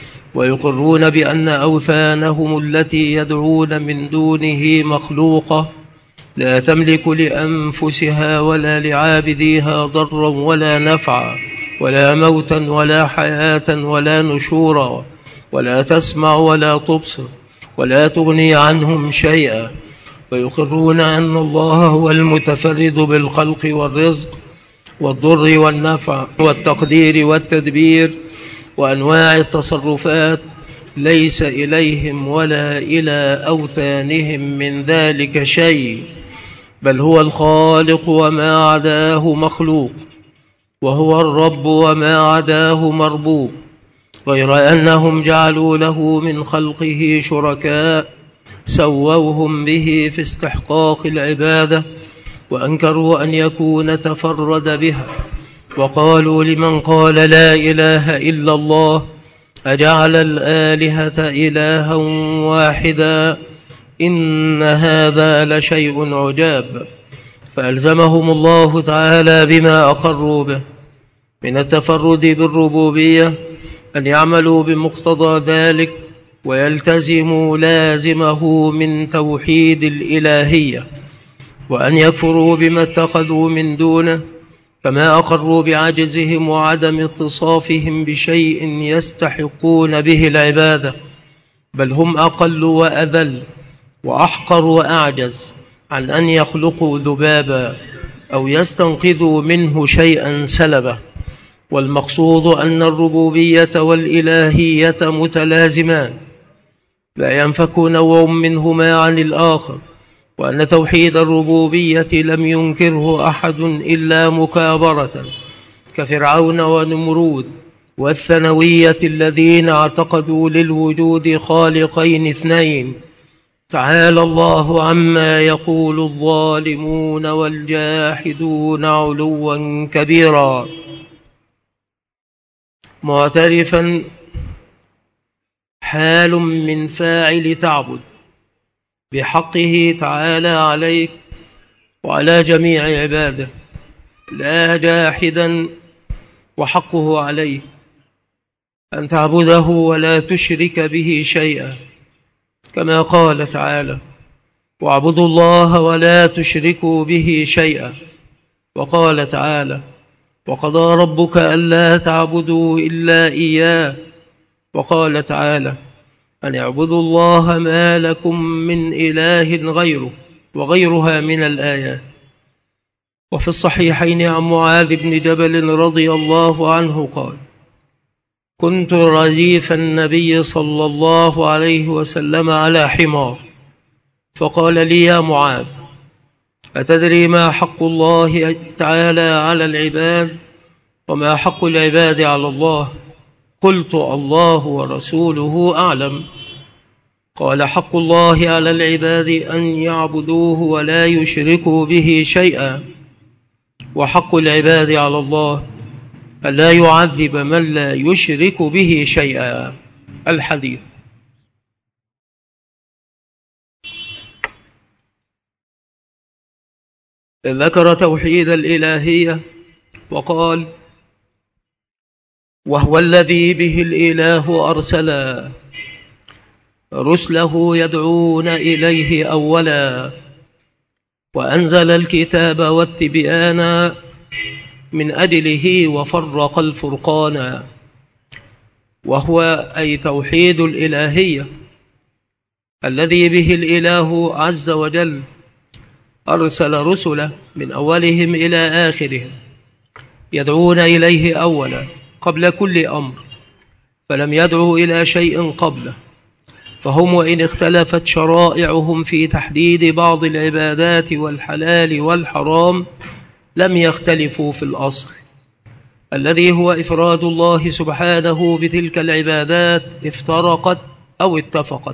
ويقرون بأن أوثانهم التي يدعون من دونه مخلوقة لا تملك لأنفسها ولا لعابديها ضرا ولا نفعا، ولا موتا ولا حياة ولا نشورا، ولا تسمع ولا تبصر، ولا تغني عنهم شيئا. ويقرون أن الله هو المتفرد بالخلق والرزق والضر والنفع والتقدير والتدبير وأنواع التصرفات، ليس إليهم ولا إلى أوثانهم من ذلك شيء، بل هو الخالق وما عداه مخلوق، وهو الرب وما عداه مربوب، غير أنهم جعلوا له من خلقه شركاء سووهم به في استحقاق العبادة، وأنكروا أن يكون تفرد بها، وقالوا لمن قال لا إله إلا الله أجعل الآلهة إلها واحدا إن هذا لشيء عجاب. فألزمهم الله تعالى بما أقروا به من التفرد بالربوبية أن يعملوا بمقتضى ذلك، ويلتزموا لازمه من توحيد الإلهية، وأن يكفروا بما اتخذوا من دونه، كما أقروا بعجزهم وعدم اتصافهم بشيء يستحقون به العبادة، بل هم أقل وأذل وأحقر وأعجز عن أن يخلقوا ذبابا أو يستنقذوا منه شيئا سلبه. والمقصود أن الربوبية والإلهية متلازمان لا ينفك نوع منهما عن الآخر، وأن توحيد الربوبية لم ينكره أحد إلا مكابرة كفرعون ونمرود والثانوية الذين اعتقدوا للوجود خالقين اثنين. تعالى الله عما يقول الظالمون والجاحدون علوا كبيرا. معترفا حال من فاعل تعبد بحقه تعالى عليك وعلى جميع عباده، لا جاحدا وحقه عليك أن تعبده ولا تشرك به شيئا، كما قال تعالى: واعبدوا الله ولا تشركوا به شيئا. وقال تعالى: وقضى ربك ألا تعبدوا إلا إياه. وقال تعالى: أن اعبدوا الله ما لكم من إله غيره، وغيرها من الآيات. وفي الصحيحين عن معاذ بن جبل رضي الله عنه قال: كنت رديف النبي صلى الله عليه وسلم على حمار، فقال لي: يا معاذ، أتدري ما حق الله تعالى على العباد وما حق العباد على الله؟ قلت: الله ورسوله أعلم. قال: حق الله على العباد أن يعبدوه ولا يشركوا به شيئا، وحق العباد على الله ألا يعذب من لا يشرك به شيئا. الحديث. ذكر توحيد الإلهية وقال: وهو الذي به الإله أرسل رسله يدعون إليه أولا، وأنزل الكتاب والتبيان من أجله وفرق الفرقان. وهو أي توحيد الإلهية الذي به الإله عز وجل أرسل رسله من أولهم إلى آخرهم يدعون إليه أولا قبل كل أمر، فلم يدعوا إلى شيء قبله، فهم وإن اختلفت شرائعهم في تحديد بعض العبادات والحلال والحرام لم يختلفوا في الأصل الذي هو إفراد الله سبحانه بتلك العبادات، افترقت أو اتفقت،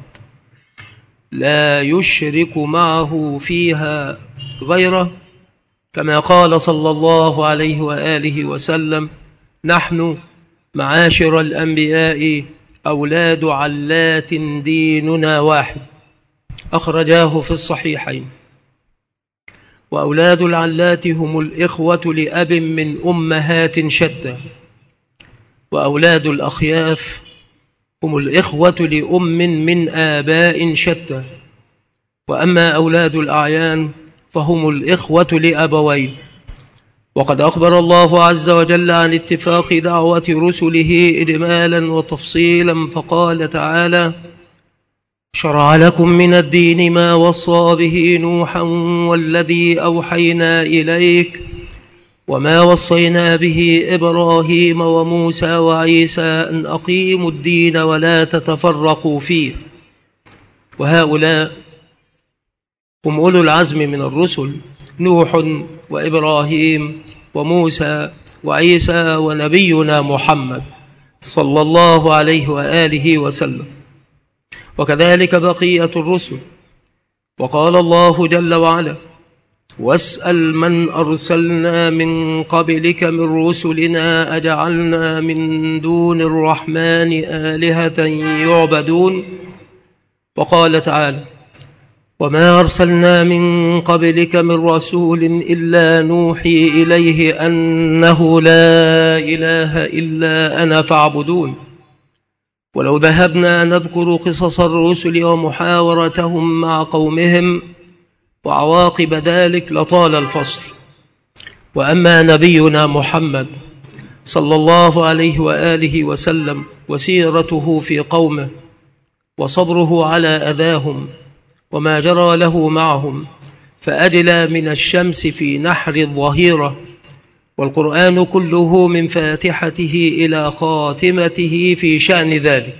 لا يشرك معه فيها غيره، كما قال صلى الله عليه وآله وسلم: نحن معاشر الأنبياء أولاد علات ديننا واحد. أخرجاه في الصحيحين. وأولاد العلات هم الإخوة لأب من أمهات شتى، وأولاد الأخياف هم الإخوة لأم من آباء شتى، وأما أولاد الأعيان فهم الإخوة لأبوين. وقد أخبر الله عز وجل عن اتفاق دعوة رسله إجمالا وتفصيلا، فقال تعالى: شرع لكم من الدين ما وصى به نوحا والذي أوحينا إليك وما وصينا به إبراهيم وموسى وعيسى أن أقيموا الدين ولا تتفرقوا فيه. وهؤلاء هم أولو العزم من الرسل: نوح وإبراهيم وموسى وعيسى ونبينا محمد صلى الله عليه وآله وسلم، وكذلك بقية الرسل. وقال الله جل وعلا: واسأل من أرسلنا من قبلك من رسلنا أجعلنا من دون الرحمن آلهة يعبدون. وقال تعالى: وما أرسلنا من قبلك من رسول إلا نوحي إليه أنه لا إله إلا أنا فاعبدون. ولو ذهبنا نذكر قصص الرسل ومحاورتهم مع قومهم وعواقب ذلك لطال الفصل. وأما نبينا محمد صلى الله عليه وآله وسلم وسيرته في قومه وصبره على أذاهم وما جرى له معهم فأجلى من الشمس في نحر الظهيرة، والقرآن كله من فاتحته إلى خاتمته في شأن ذلك.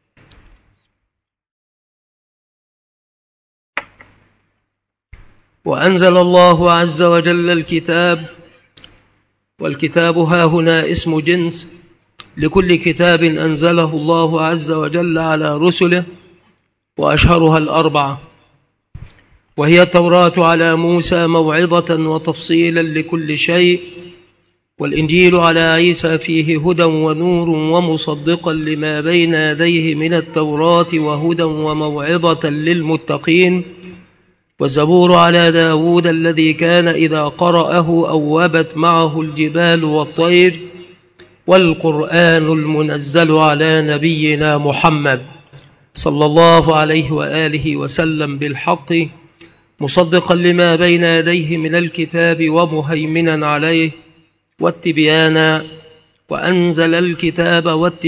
وأنزل الله عز وجل الكتاب، والكتاب هاهنا اسم جنس لكل كتاب أنزله الله عز وجل على رسله، وأشهرها الأربعة، وهي التوراة على موسى موعظة وتفصيلا لكل شيء، والإنجيل على عيسى فيه هدى ونور ومصدقا لما بين يديه من التوراة وهدى وموعظة للمتقين، والزبور على داود الذي كان إذا قرأه أوبت معه الجبال والطير، والقرآن المنزل على نبينا محمد صلى الله عليه وآله وسلم بالحق مصدقا لما بين يديه من الكتاب ومهيمنا عليه والتبيان، وأنزل الكتاب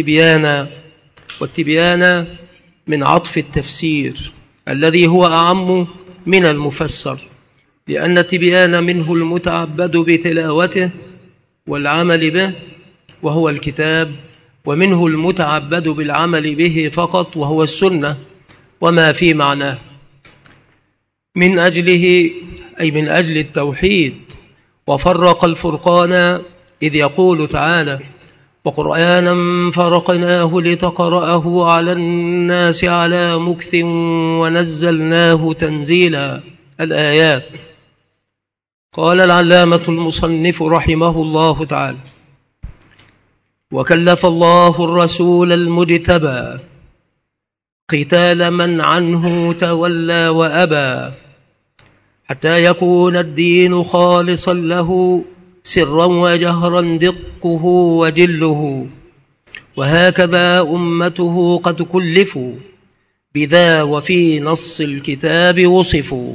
والتبيان من عطف التفسير الذي هو أعم من المفسر، لأن التبيان منه المتعبد بتلاوته والعمل به وهو الكتاب، ومنه المتعبد بالعمل به فقط وهو السنة وما في معناه. من أجله أي من أجل التوحيد وفرق الفرقان، إذ يقول تعالى: وقرآنا فرقناه لتقرأه على الناس على مكث ونزلناه تنزيلا. الآيات. قال العلامة المصنف رحمه الله تعالى: وكلف الله الرسول المجتبى قتال من عنه تولى وأبى، حتى يكون الدين خالصا له سرا وجهرا دقه وجله، وهكذا أمته قد كلفوا بذا وفي نص الكتاب وصفوا.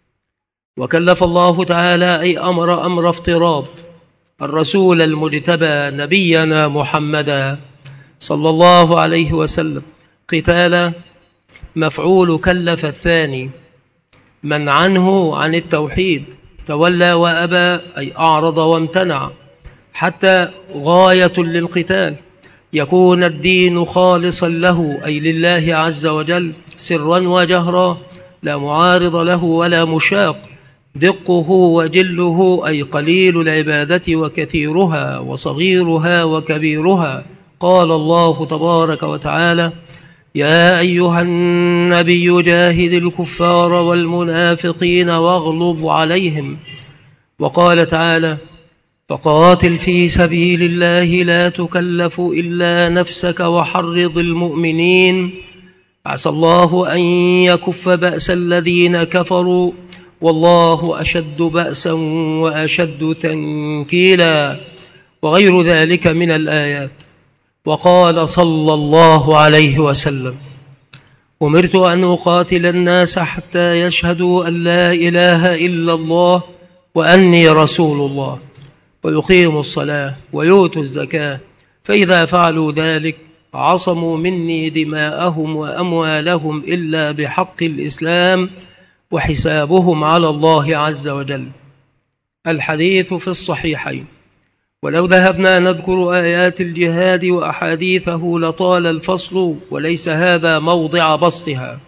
وكلف الله تعالى أي أمر افتراض الرسول المجتبى نبينا محمدا صلى الله عليه وسلم قتال مفعول كلف الثاني، من عنه عن التوحيد تولى وأبى أي أعرض وامتنع، حتى غاية للقتال يكون الدين خالصا له أي لله عز وجل سرا وجهرا، لا معارض له ولا مشاق، دقه وجله أي قليل العبادة وكثيرها وصغيرها وكبيرها. قال الله تبارك وتعالى: يا أيها النبي جاهد الكفار والمنافقين واغلظ عليهم. وقال تعالى: فقاتل في سبيل الله لا تكلف إلا نفسك وحرض المؤمنين عسى الله أن يكف بأس الذين كفروا والله أشد بأسا وأشد تنكيلا، وغير ذلك من الآيات. وقال صلى الله عليه وسلم: أمرت أن أقاتل الناس حتى يشهدوا أن لا إله إلا الله وأني رسول الله، ويقيموا الصلاة ويؤتوا الزكاة، فإذا فعلوا ذلك عصموا مني دماءهم وأموالهم إلا بحق الإسلام وحسابهم على الله عز وجل. الحديث في الصحيحين. ولو ذهبنا نذكر آيات الجهاد وأحاديثه لطال الفصل، وليس هذا موضع بسطها.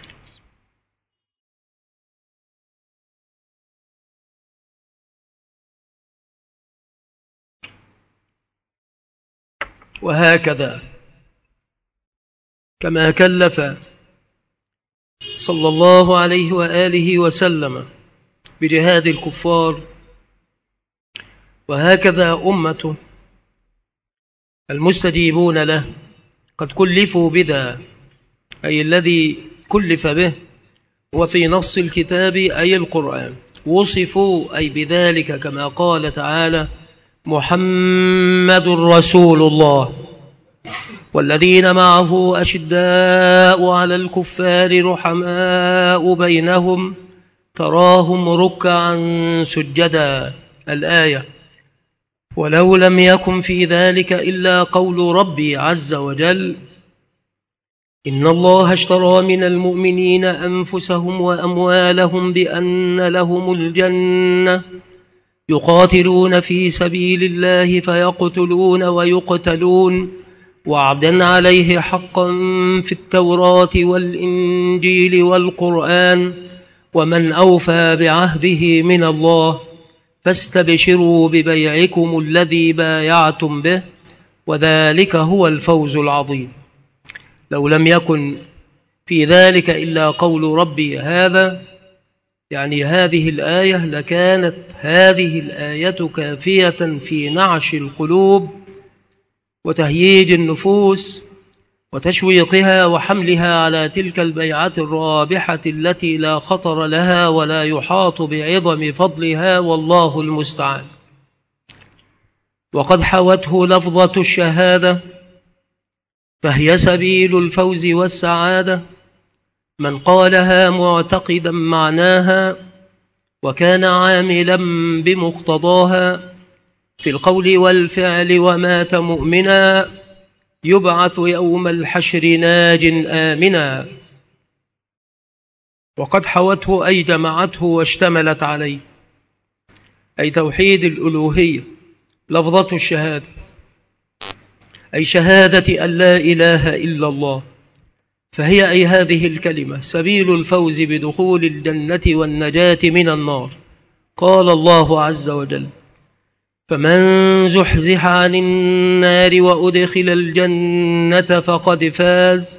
وهكذا كما كلف صلى الله عليه وآله وسلم بجهاد الكفار، وهكذا أمته المستجيبون له قد كلفوا بذا، أي الذي كلف به، وفي نص الكتاب أي القرآن، وصفوا أي بذلك كما قال تعالى: محمد رسول الله والذين معه أشداء على الكفار رحماء بينهم تراهم ركعا سجدا. الآية. ولو لم يكن في ذلك إلا قول ربي عز وجل: إن الله اشترى من المؤمنين أنفسهم وأموالهم بأن لهم الجنة يقاتلون في سبيل الله فيقتلون ويقتلون وعدا عليه حقا في التوراة والإنجيل والقرآن ومن أوفى بعهده من الله فاستبشروا ببيعكم الذي بايعتم به وذلك هو الفوز العظيم. لو لم يكن في ذلك إلا قول ربي هذا، يعني هذه الآية، لكانت هذه الآية كافية في نعش القلوب وتهييج النفوس وتشويقها وحملها على تلك البيعة الرابحة التي لا خطر لها ولا يحاط بعظم فضلها، والله المستعان. وقد حوته لفظة الشهادة فهي سبيل الفوز والسعادة من قالها معتقدا معناها وكان عاملا بمقتضاها في القول والفعل ومات مؤمنا يبعث يوم الحشر ناج آمنا. وقد حوته أي جمعته واشتملت عليه، أي توحيد الألوهية، لفظة الشهادة، أي شهادة أن لا إله إلا الله. فهي أي هذه الكلمة سبيل الفوز بدخول الجنة والنجاة من النار. قال الله عز وجل: فمن زحزح عن النار وأدخل الجنة فقد فاز.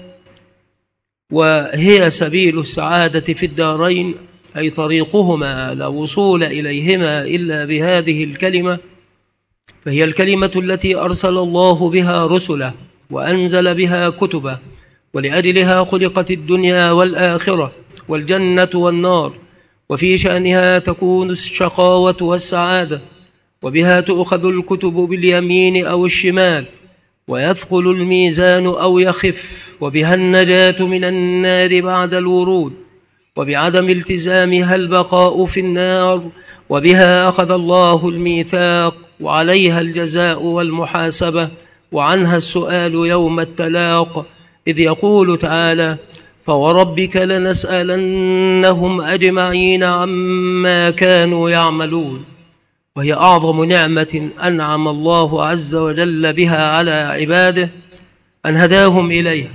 وهي سبيل السعادة في الدارين، أي طريقهما لا وصول إليهما إلا بهذه الكلمة. فهي الكلمة التي أرسل الله بها رسله وأنزل بها كتبه، ولأجلها خلقت الدنيا والآخرة والجنة والنار، وفي شأنها تكون الشقاوة والسعادة، وبها تؤخذ الكتب باليمين أو الشمال، ويثقل الميزان أو يخف، وبها النجاة من النار بعد الورود، وبعدم التزامها البقاء في النار، وبها أخذ الله الميثاق، وعليها الجزاء والمحاسبة، وعنها السؤال يوم التلاق، إذ يقول تعالى: فوربك لنسألنهم أجمعين عما كانوا يعملون. وهي أعظم نعمة أنعم الله عز وجل بها على عباده أن هداهم إليها،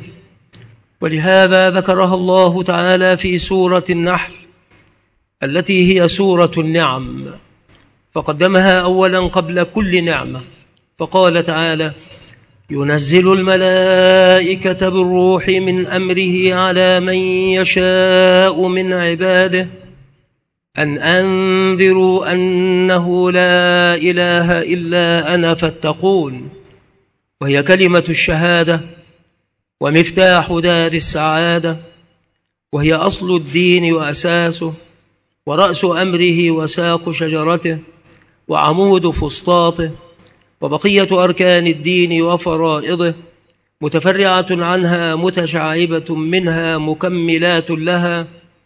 ولهذا ذكرها الله تعالى في سورة النحل التي هي سورة النعم، فقدمها أولا قبل كل نعمة، فقال تعالى: ينزل الملائكة بالروح من أمره على من يشاء من عباده أن أنذروا أنه لا إله إلا أنا فاتقون. وهي كلمة الشهادة ومفتاح دار السعادة، وهي أصل الدين وأساسه، ورأس أمره وساق شجرته، وعمود فسطاطه، وبقية أركان الدين وفرائضه، متفرعة عنها متشعبة منها مكملات لها،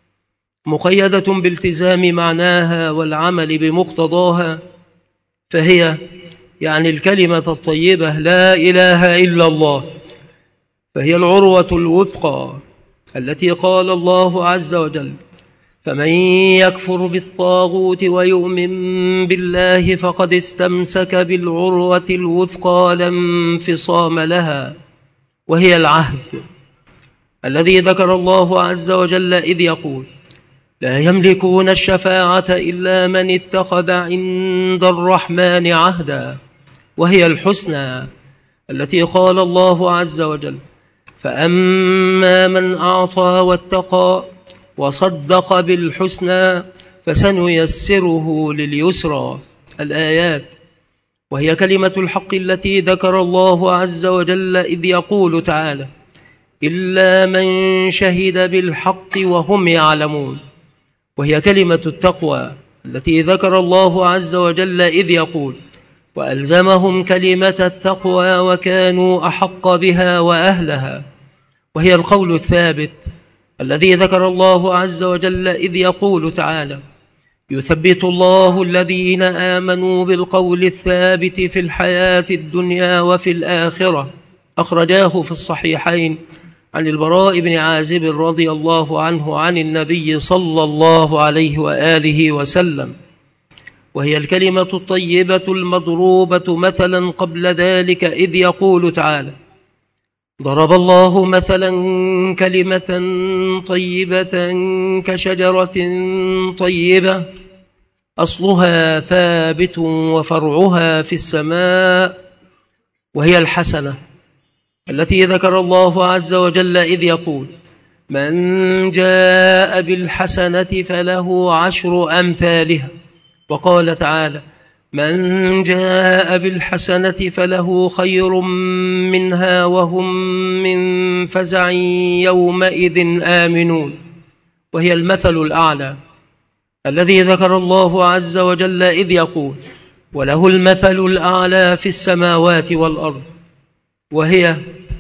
مقيدة بالتزام معناها والعمل بمقتضاها. فهي يعني الكلمة الطيبة لا إله إلا الله، فهي العروة الوثقى التي قال الله عز وجل: فمن يكفر بالطاغوت ويؤمن بالله فقد استمسك بالعروة الوثقى لا انفصام لها. وهي العهد الذي ذكر الله عز وجل إذ يقول: لا يملكون الشفاعة إلا من اتخذ عند الرحمن عهدا. وهي الحسنى التي قال الله عز وجل: فأما من أعطى واتقى وصدق بالحسنى فسنيسره لليسرى. الآيات. وهي كلمة الحق التي ذكر الله عز وجل إذ يقول تعالى: إلا من شهد بالحق وهم يعلمون. وهي كلمة التقوى التي ذكر الله عز وجل إذ يقول: وألزمهم كلمة التقوى وكانوا أحق بها وأهلها. وهي القول الثابت الذي ذكر الله عز وجل إذ يقول تعالى: يثبت الله الذين آمنوا بالقول الثابت في الحياة الدنيا وفي الآخرة. أخرجاه في الصحيحين عن البراء بن عازب رضي الله عنه عن النبي صلى الله عليه وآله وسلم. وهي الكلمة الطيبة المضروبة مثلا قبل ذلك إذ يقول تعالى: ضرب الله مثلا كلمة طيبة كشجرة طيبة أصلها ثابت وفرعها في السماء. وهي الحسنة التي ذكر الله عز وجل إذ يقول: من جاء بالحسنة فله 10 أمثالها. وقال تعالى: من جاء بالحسنة فله خير منها وهم من فزع يومئذ آمنون. وهي المثل الأعلى الذي ذكر الله عز وجل إذ يقول: وله المثل الأعلى في السماوات والأرض. وهي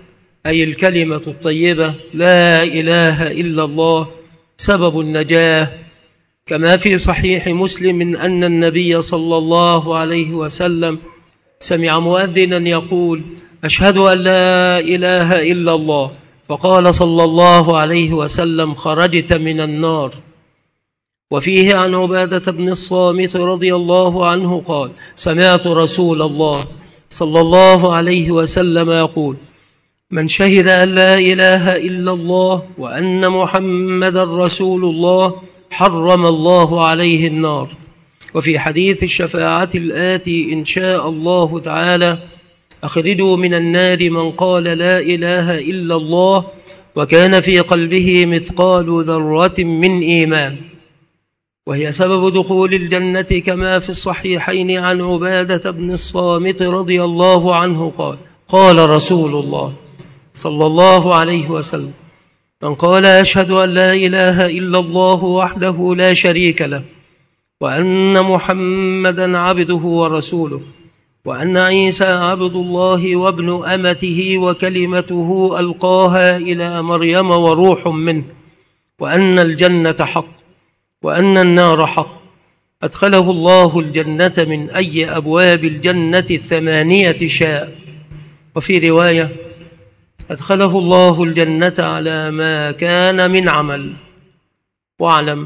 أي الكلمة الطيبة لا إله إلا الله سبب النجاة، كما في صحيح مسلم أن النبي صلى الله عليه وسلم سمع مؤذنا يقول: أشهد أن لا إله إلا الله، فقال صلى الله عليه وسلم: خرجت من النار. وفيه عن عبادة بن الصامت رضي الله عنه قال: سمعت رسول الله صلى الله عليه وسلم يقول: من شهد أن لا إله إلا الله وأن محمدا رسول الله حرم الله عليه النار. وفي حديث الشفاعة الآتي إن شاء الله تعالى: أخرجوا من النار من قال لا إله إلا الله وكان في قلبه مثقال ذرة من إيمان، وهي سبب دخول الجنة، كما في الصحيحين عن عبادة بن الصامت رضي الله عنه قال: قال رسول الله صلى الله عليه وسلم: من قال أشهد أن لا إله إلا الله وحده لا شريك له وأن محمدا عبده ورسوله وأن عيسى عبد الله وابن أمته وكلمته ألقاها إلى مريم وروح منه، وأن الجنة حق وأن النار حق، أدخله الله الجنة من أي أبواب الجنة 8 شاء. وفي رواية: أدخله الله الجنة على ما كان من عمل. واعلم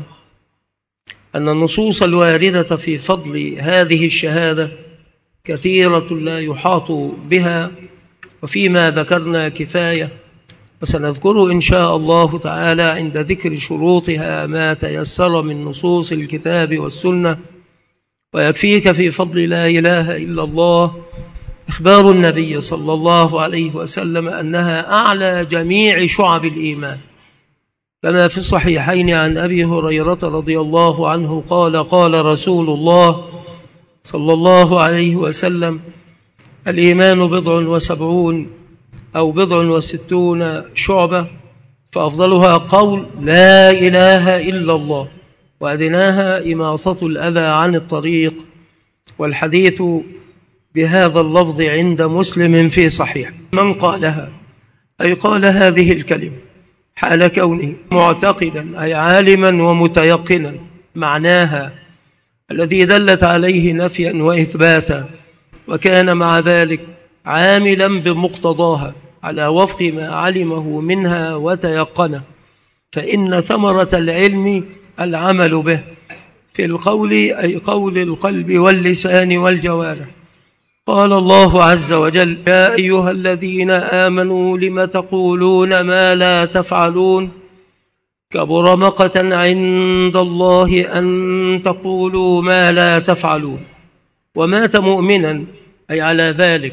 أن النصوص الواردة في فضل هذه الشهادة كثيرة لا يحاط بها، وفيما ذكرنا كفاية، وسنذكر إن شاء الله تعالى عند ذكر شروطها ما تيسر من نصوص الكتاب والسنة. ويكفيك في فضل لا إله إلا الله إخبار النبي صلى الله عليه وسلم أنها أعلى جميع شعب الإيمان، كما في الصحيحين عن أبي هريرة رضي الله عنه قال: قال رسول الله صلى الله عليه وسلم: الإيمان 70 أو 60 شعبة، فأفضلها قول لا إله إلا الله، وأدناها إماطة الأذى عن الطريق. والحديث بهذا اللفظ عند مسلم في صحيح: من قالها، أي قال هذه الكلمة حال كونه معتقدا، أي عالما ومتيقنا معناها الذي دلت عليه نفيا وإثباتا، وكان مع ذلك عاملا بمقتضاها على وفق ما علمه منها وتيقنه، فإن ثمرة العلم العمل به في القول، أي قول القلب واللسان والجوارح. قال الله عز وجل: يا أيها الذين آمنوا لم تقولون ما لا تفعلون كبر مقتا عند الله أن تقولوا ما لا تفعلون. ومات مؤمنا، أي على ذلك،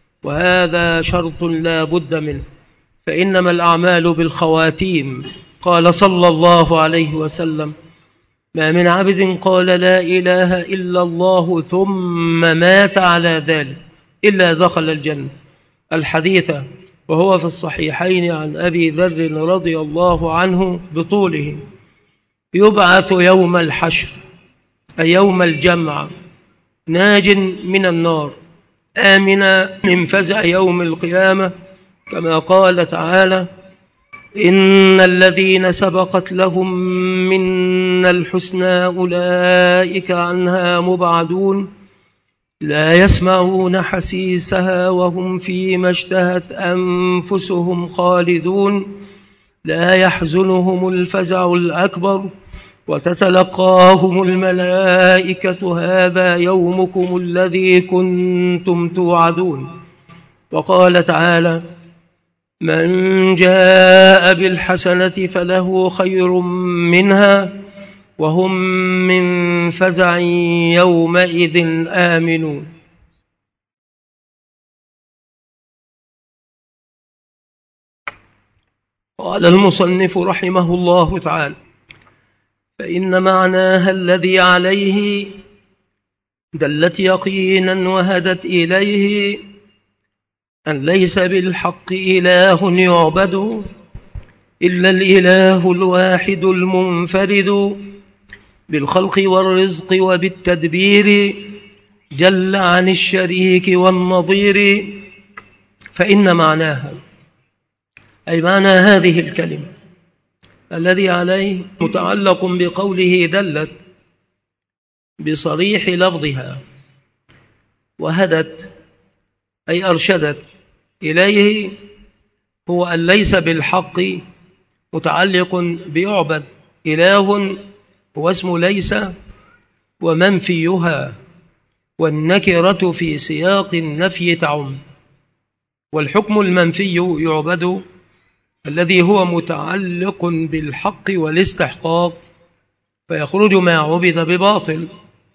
وهذا شرط لا بد منه، فإنما الأعمال بالخواتيم. قال صلى الله عليه وسلم: ما من عبد قال لا إله إلا الله ثم مات على ذلك إلا دخل الجنة. الحديث وهو في الصحيحين عن أبي ذر رضي الله عنه بطوله: يبعث يوم الحشر، أي يوم الجمع، ناج من النار آمنا من فزع يوم القيامة، كما قال تعالى: إن الذين سبقت لهم منا الحسنى أولئك عنها مبعدون لا يسمعون حسيسها وهم فيما اشتهت أنفسهم خالدون لا يحزنهم الفزع الأكبر وتتلقاهم الملائكة هذا يومكم الذي كنتم توعدون. وقال تعالى: من جاء بالحسنة فله خير منها وهم من فزع يومئذ آمنون. قال المصنف رحمه الله تعالى: فإن معناها الذي عليه دلت يقينا وهدت إليه أن ليس بالحق إله يعبد إلا الإله الواحد المنفرد بالخلق والرزق وبالتدبير جل عن الشريك والنظير. فإن معناها، أي معنى هذه الكلمة الذي عليه متعلق بقوله دلت بصريح لفظها وهدت أي أرشدت إليه، هو أن ليس بالحق متعلق بيعبد إله هو اسم ليس ومنفيها، والنكرة في سياق النفي تعم، والحكم المنفي يعبد الذي هو متعلق بالحق والاستحقاق فيخرج ما عبد بباطل،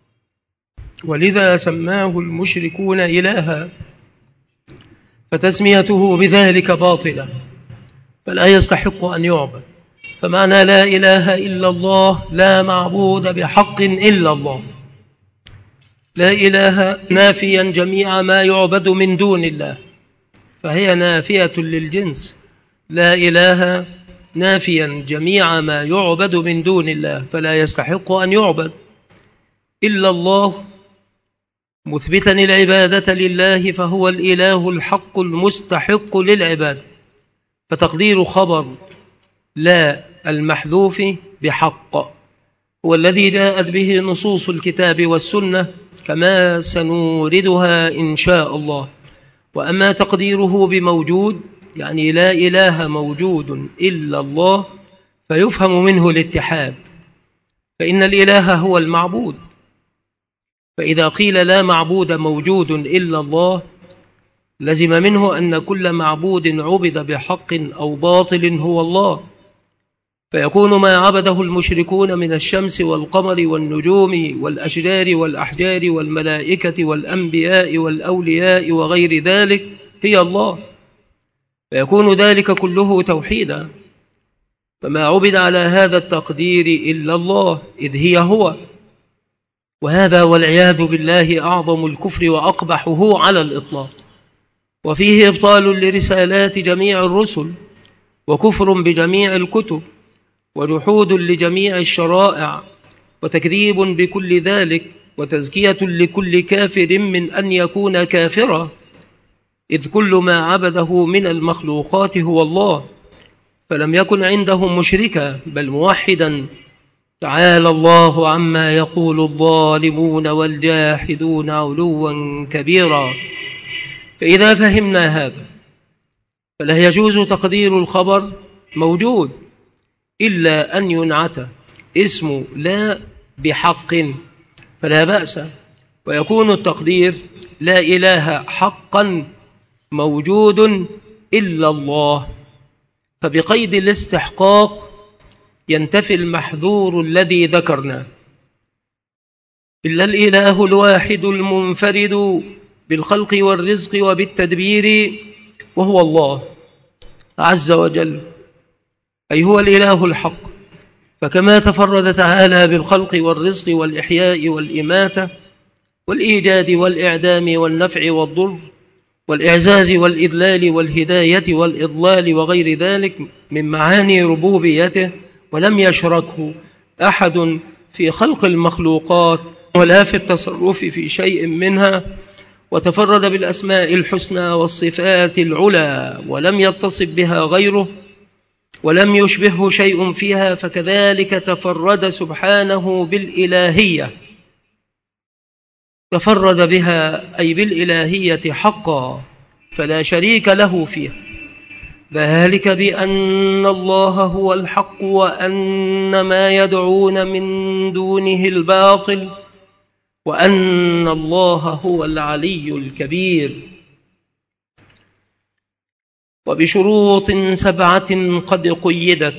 ولذا سماه المشركون إلها فتسميته بذلك باطلة فلا يستحق أن يعبد. فمعنى لا إله إلا الله لا معبود بحق إلا الله. لا إله نافيا جميع ما يعبد من دون الله فهي نافية للجنس، لا إله نافيا جميع ما يعبد من دون الله فلا يستحق أن يعبد إلا الله، مثبتا العبادة لله فهو الإله الحق المستحق للعبادة. فتقدير خبر لا المحذوف بحق هو الذي جاءت به نصوص الكتاب والسنة كما سنوردها إن شاء الله. وأما تقديره بموجود يعني لا إله موجود إلا الله فيفهم منه الاتحاد، فإن الإله هو المعبود، فإذا قيل لا معبود موجود إلا الله لزم منه أن كل معبود عبد بحق أو باطل هو الله، فيكون ما عبده المشركون من الشمس والقمر والنجوم والأشجار والأحجار والملائكة والأنبياء والأولياء وغير ذلك هي الله، فيكون ذلك كله توحيدا. فما عبد على هذا التقدير إلا الله إذ هي هو، وهذا والعياذ بالله أعظم الكفر وأقبحه على الإطلاق، وفيه إبطال لرسالات جميع الرسل وكفر بجميع الكتب وجحود لجميع الشرائع وتكذيب بكل ذلك وتزكية لكل كافر من أن يكون كافرا، إذ كل ما عبده من المخلوقات هو الله، فلم يكن عندهم مشركا بل موحدا. تعالى الله عما يقول الظالمون والجاحدون علوا كبيرا. فإذا فهمنا هذا فلا يجوز تقدير الخبر موجود إلا أن ينعت اسم لا بحق فلا بأس، ويكون التقدير لا إله حقا موجود إلا الله، فبقيد الاستحقاق ينتفي المحذور الذي ذكرنا. إلا الإله الواحد المنفرد بالخلق والرزق وبالتدبير وهو الله عز وجل، أي هو الإله الحق. فكما تفرد تعالى بالخلق والرزق والإحياء والإماتة والإيجاد والإعدام والنفع والضر والإعزاز والإذلال والهداية والإضلال وغير ذلك من معاني ربوبيته، ولم يشركه أحد في خلق المخلوقات ولا في التصرف في شيء منها، وتفرد بالأسماء الحسنى والصفات العلى ولم يتصف بها غيره ولم يشبهه شيء فيها، فكذلك تفرد سبحانه بالإلهية، تفرد بها أي بالإلهية حقا فلا شريك له فيها، ذلك بأن الله هو الحق وأن ما يدعون من دونه الباطل وأن الله هو العلي الكبير. وبشروط 7 قد قيدت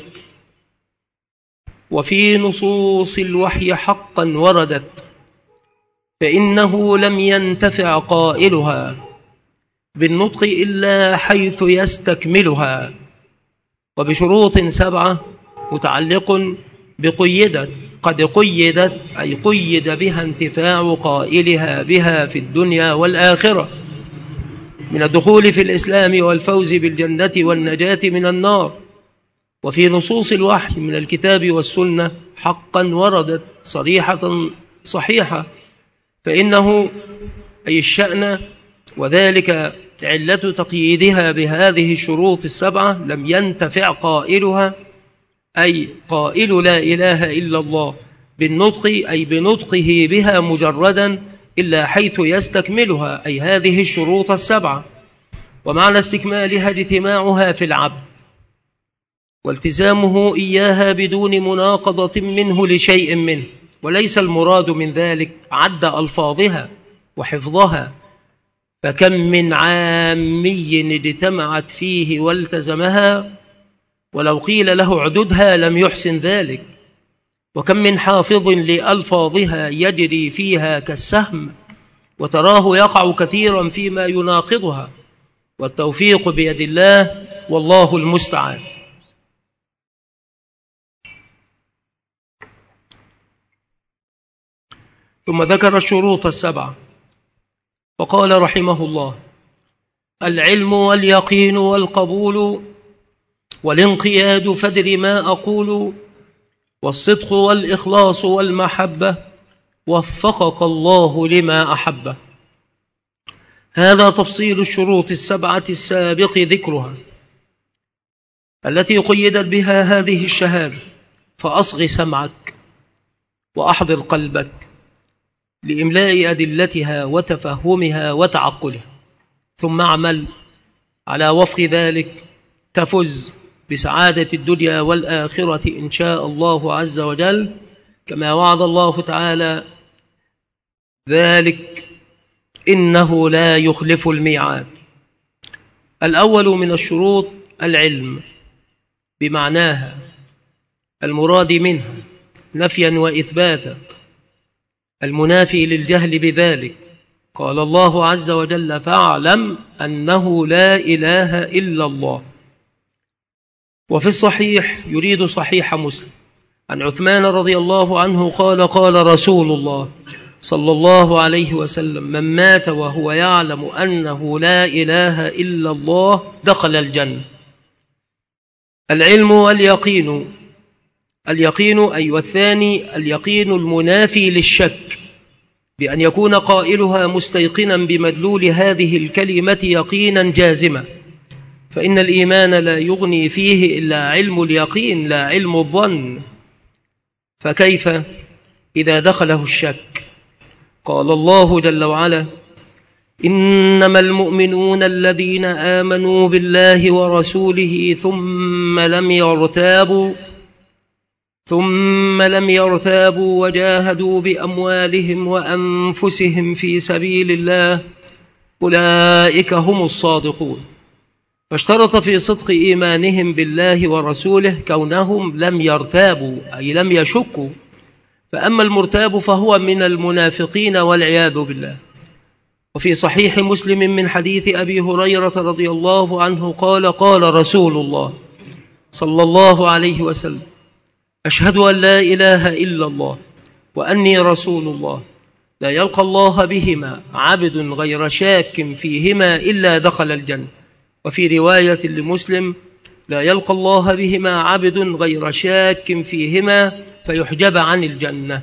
وفي نصوص الوحي حقا وردت، فإنه لم ينتفع قائلها بالنطق إلا حيث يستكملها. وبشروط 7 متعلق بقيدت، قد قيدت أي قيد بها انتفاع قائلها بها في الدنيا والآخرة من الدخول في الإسلام والفوز بالجنة والنجاة من النار. وفي نصوص الوحي من الكتاب والسنة حقا وردت صريحة صحيحة، فإنه أي الشأن وذلك علة تقييدها بهذه الشروط السبعة لم ينتفع قائلها، أي قائل لا إله إلا الله بالنطق، أي بنطقه بها مجردا، إلا حيث يستكملها، أي هذه الشروط السبعة. ومعنى استكمالها اجتماعها في العبد والتزامه إياها بدون مناقضة منه لشيء منه، وليس المراد من ذلك عد ألفاظها وحفظها، فكم من عامي اجتمعت فيه والتزمها ولو قيل له اعددها لم يحسن ذلك، وكم من حافظ لألفاظها يجري فيها كالسهم وتراه يقع كثيرا فيما يناقضها، والتوفيق بيد الله والله المستعان. ثم ذكر الشروط السبعة وقال رحمه الله: العلم واليقين والقبول والانقياد فدر ما أقول، والصدق والإخلاص والمحبة، وفقك الله لما أحبه. هذا تفصيل الشروط السبعة السابق ذكرها التي قيدت بها هذه الشهادة، فأصغ سمعك وأحضر قلبك لإملاء أدلتها وتفهمها وتعقلها، ثم اعمل على وفق ذلك تفز بسعادة الدنيا والآخرة إن شاء الله عز وجل، كما وعد الله تعالى ذلك إنه لا يخلف الميعاد. الأول من الشروط العلم بمعناها المراد منها نفيا وإثباتا، المنافي للجهل بذلك. قال الله عز وجل: فاعلم أنه لا إله إلا الله. وفي الصحيح، يريد صحيح مسلم، عن عثمان رضي الله عنه قال: قال رسول الله صلى الله عليه وسلم: من مات وهو يعلم أنه لا إله إلا الله دخل الجنة. العلم واليقين، اليقين أي والثاني اليقين المنافي للشك، بأن يكون قائلها مستيقنا بمدلول هذه الكلمة يقينا جازما، فإن الإيمان لا يغني فيه إلا علم اليقين لا علم الظن، فكيف إذا دخله الشك؟ قال الله جل وعلا: إنما المؤمنون الذين آمنوا بالله ورسوله ثم لم يرتابوا وجاهدوا بأموالهم وأنفسهم في سبيل الله أولئك هم الصادقون. فاشترط في صدق إيمانهم بالله ورسوله كونهم لم يرتابوا، أي لم يشكوا، فأما المرتاب فهو من المنافقين والعياذ بالله. وفي صحيح مسلم من حديث أبي هريرة رضي الله عنه قال: قال رسول الله صلى الله عليه وسلم: أشهد أن لا إله إلا الله وأني رسول الله، لا يلقى الله بهما عبد غير شاك فيهما إلا دخل الجنة. وفي رواية لمسلم: لا يلقى الله بهما عبد غير شاك فيهما فيحجب عن الجنة.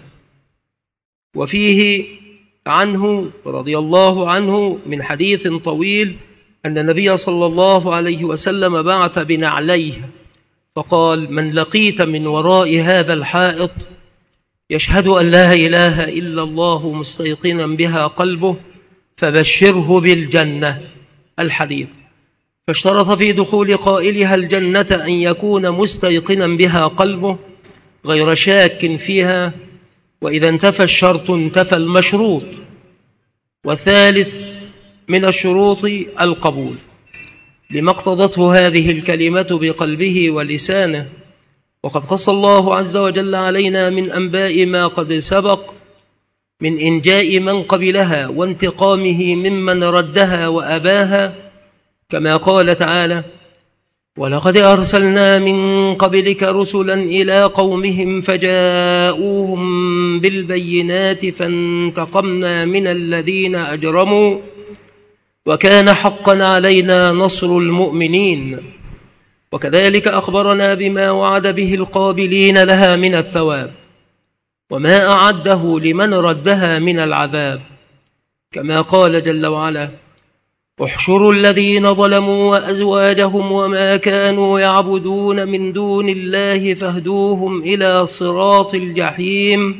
وفيه عنه رضي الله عنه من حديث طويل أن النبي صلى الله عليه وسلم بعث بنعليه فقال: من لقيت من وراء هذا الحائط يشهد أن لا إله إلا الله مستيقنا بها قلبه فبشره بالجنة. الحديث. فاشترط في دخول قائلها الجنة أن يكون مستيقنا بها قلبه غير شاك فيها، وإذا انتفى الشرط انتفى المشروط. والثالث من الشروط القبول، لما اقتضته هذه الكلمة بقلبه ولسانه، وقد قص الله عز وجل علينا من أنباء ما قد سبق من إنجاء من قبلها وانتقامه ممن ردها وأباها، كما قال تعالى: ولقد أرسلنا من قبلك رسلا إلى قومهم فجاءوهم بالبينات فانتقمنا من الذين أجرموا وكان حقا علينا نصر المؤمنين. وكذلك أخبرنا بما وعد به القابلين لها من الثواب وما أعده لمن ردها من العذاب، كما قال جل وعلا: احشروا الذين ظلموا وأزواجهم وما كانوا يعبدون من دون الله فاهدوهم إلى صراط الجحيم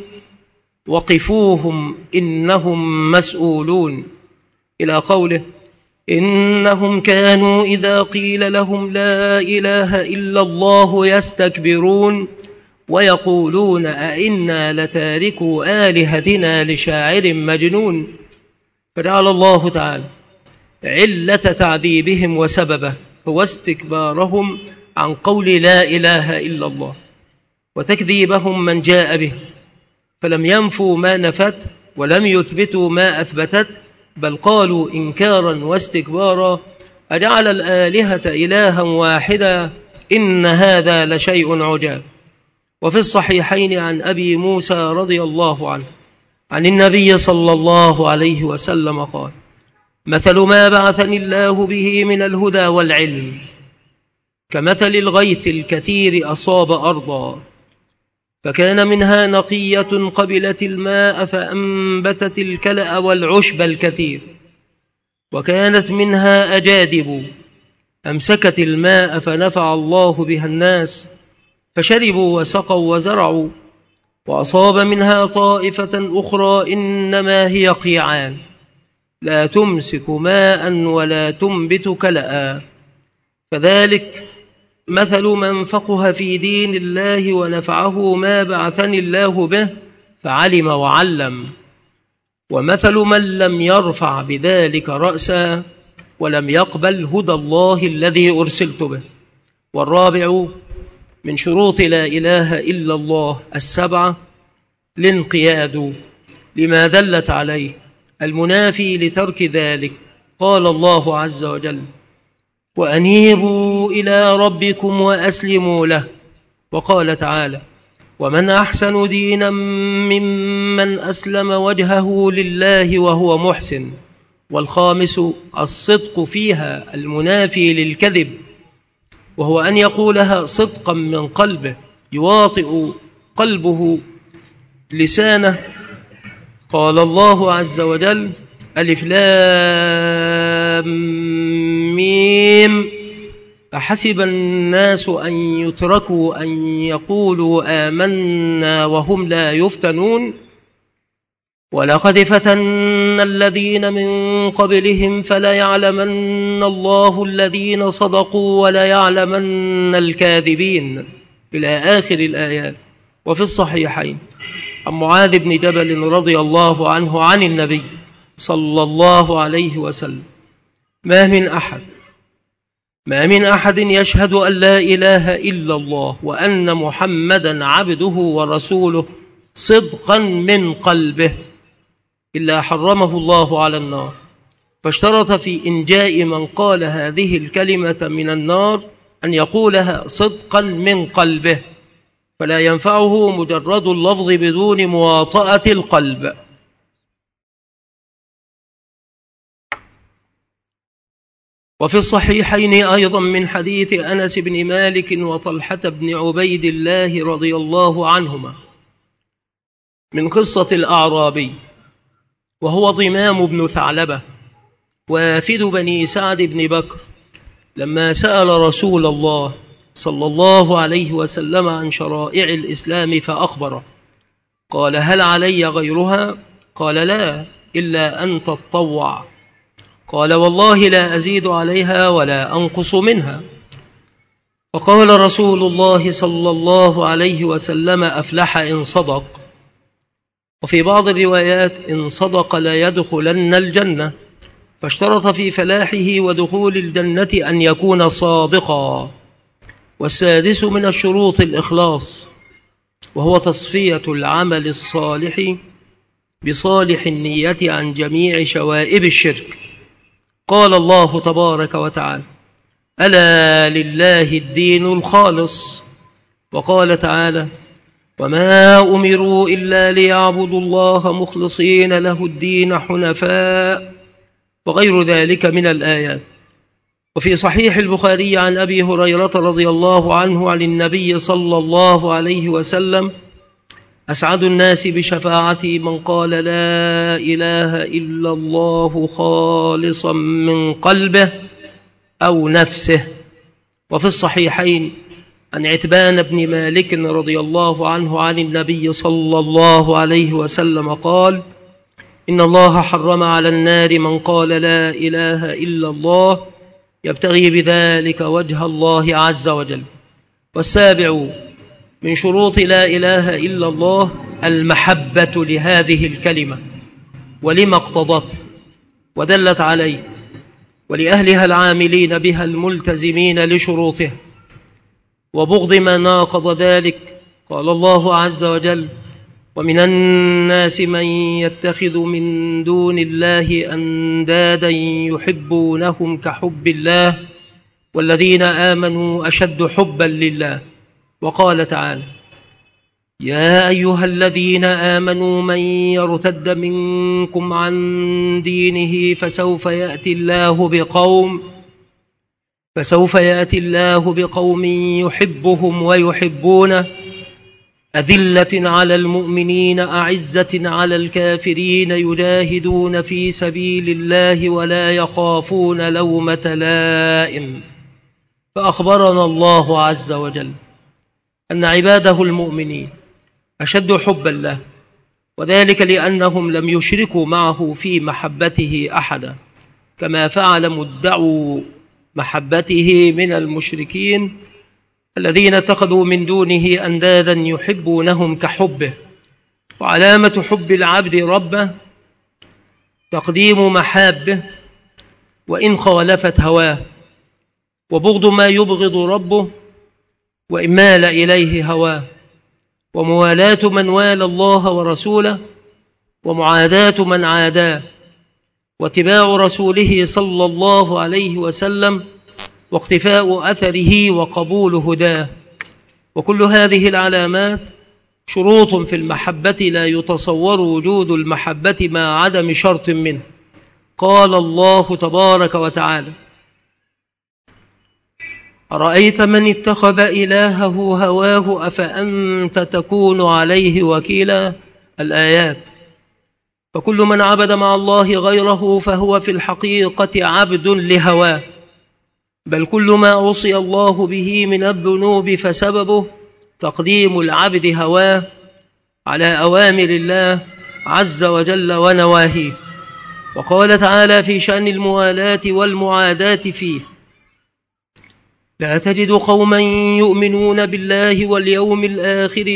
وقفوهم إنهم مسؤولون، إلى قوله: إنهم كانوا إذا قيل لهم لا إله إلا الله يستكبرون ويقولون أئنا لتاركوا آلهتنا لشاعر مجنون. فجعل الله تعالى علة تعذيبهم وسببه هو استكبارهم عن قول لا إله إلا الله وتكذيبهم من جاء به، فلم ينفوا ما نفت ولم يثبتوا ما أثبتت، بل قالوا إنكارا واستكبارا: أجعل الآلهة إلها واحدا إن هذا لشيء عجاب. وفي الصحيحين عن أبي موسى رضي الله عنه عن النبي صلى الله عليه وسلم قال: مثل ما بعثني الله به من الهدى والعلم كمثل الغيث الكثير أصاب أرضا فكان منها نقية قبلت الماء فأنبتت الكلأ والعشب الكثير، وكانت منها أجادب أمسكت الماء فنفع الله بها الناس فشربوا وسقوا وزرعوا، وأصاب منها طائفة أخرى إنما هي قيعان لا تمسك ماء ولا تنبت كلأ. فذلك مثل من فقه في دين الله ونفعه ما بعثني الله به فعلم وعلم، ومثل من لم يرفع بذلك رأسا ولم يقبل هدى الله الذي أرسلت به. والرابع من شروط لا إله إلا الله السبعة الانقياد لما دلت عليه المنافي لترك ذلك. قال الله عز وجل: وأنيبوا إلى ربكم وأسلموا له. وقال تعالى: ومن أحسن دينا ممن أسلم وجهه لله وهو محسن. والخامس الصدق فيها المنافي للكذب، وهو أن يقولها صدقا من قلبه يواطئ قلبه لسانه. قال الله عز وجل: ألف لام ميم أحسب الناس أن يتركوا أن يقولوا آمنا وهم لا يفتنون ولقد فتنا الذين من قبلهم فليعلمن الله الذين صدقوا وليعلمن الكاذبين، إلى آخر الآيات. وفي الصحيحين عن معاذ بن جبل رضي الله عنه عن النبي صلى الله عليه وسلم: ما من أحد يشهد أن لا إله إلا الله وأن محمدا عبده ورسوله صدقا من قلبه إلا حرمه الله على النار. فاشترط في إنجاء من قال هذه الكلمة من النار أن يقولها صدقا من قلبه، فلا ينفعه مجرد اللفظ بدون مواطأة القلب. وفي الصحيحين أيضا من حديث أنس بن مالك وطلحة بن عبيد الله رضي الله عنهما من قصة الأعرابي، وهو ضمام بن ثعلبة وافد بني سعد بن بكر، لما سأل رسول الله صلى الله عليه وسلم عن شرائع الإسلام فأخبره. قال: هل علي غيرها؟ قال: لا، إلا أن تتطوع. قال: والله لا أزيد عليها ولا أنقص منها. فقال رسول الله صلى الله عليه وسلم: أفلح إن صدق. وفي بعض الروايات: إن صدق لا يدخلن الجنة. فاشترط في فلاحه ودخول الجنة أن يكون صادقا. والسادس من الشروط الإخلاص، وهو تصفية العمل الصالح بصالح النية عن جميع شوائب الشرك. قال الله تبارك وتعالى: ألا لله الدين الخالص. وقال تعالى: وما أمروا إلا ليعبدوا الله مخلصين له الدين حنفاء، وغير ذلك من الآيات. وفي صحيح البخاري عن أبي هريرة رضي الله عنه عن النبي صلى الله عليه وسلم أسعد الناس بشفاعتي من قال لا إله إلا الله خالصا من قلبه أو نفسه. وفي الصحيحين عن عتبان بن مالك رضي الله عنه عن النبي صلى الله عليه وسلم قال: إن الله حرم على النار من قال لا إله إلا الله يبتغي بذلك وجه الله عز وجل. والسابع من شروط لا إله إلا الله المحبة لهذه الكلمة ولما اقتضته ودلت عليه، ولأهلها العاملين بها الملتزمين لشروطها، وبغض ما ناقض ذلك. قال الله عز وجل: ومن الناس من يتخذ من دون الله أندادا يحبونهم كحب الله والذين آمنوا أشد حبا لله. وقال تعالى: يا أيها الذين آمنوا من يرتد منكم عن دينه فسوف يأتي الله بقوم يحبهم ويحبونه أذلة على المؤمنين أعزة على الكافرين يجاهدون في سبيل الله ولا يخافون لومة لائم. فأخبرنا الله عز وجل أن عباده المؤمنين أشد حبا له، وذلك لأنهم لم يشركوا معه في محبته أحدا، كما فعل مدعوا محبته من المشركين الذين اتخذوا من دونه أندادا يحبونهم كحبه. وعلامة حب العبد ربه تقديم محابه وإن خالفت هواه، وبغض ما يبغض ربه وإن مال إليه هواه، وموالاة من والى الله ورسوله ومعاداة من عاداه، واتباع رسوله صلى الله عليه وسلم واقتفاء أثره وقبول هداه. وكل هذه العلامات شروط في المحبة لا يتصور وجود المحبة مع عدم شرط منه. قال الله تبارك وتعالى: أرأيت من اتخذ إلهه هواه أفأنت تكون عليه وكيلا. الآيات. فكل من عبد مع الله غيره فهو في الحقيقة عبد لهواه، بل كل ما عصي الله به من الذنوب فسببه تقديم العبد هواه على أوامر الله عز وجل ونواهيه. وقال تعالى في شأن الموالاة والمعاداة فيه: لا تجد قوما يؤمنون بالله واليوم الآخر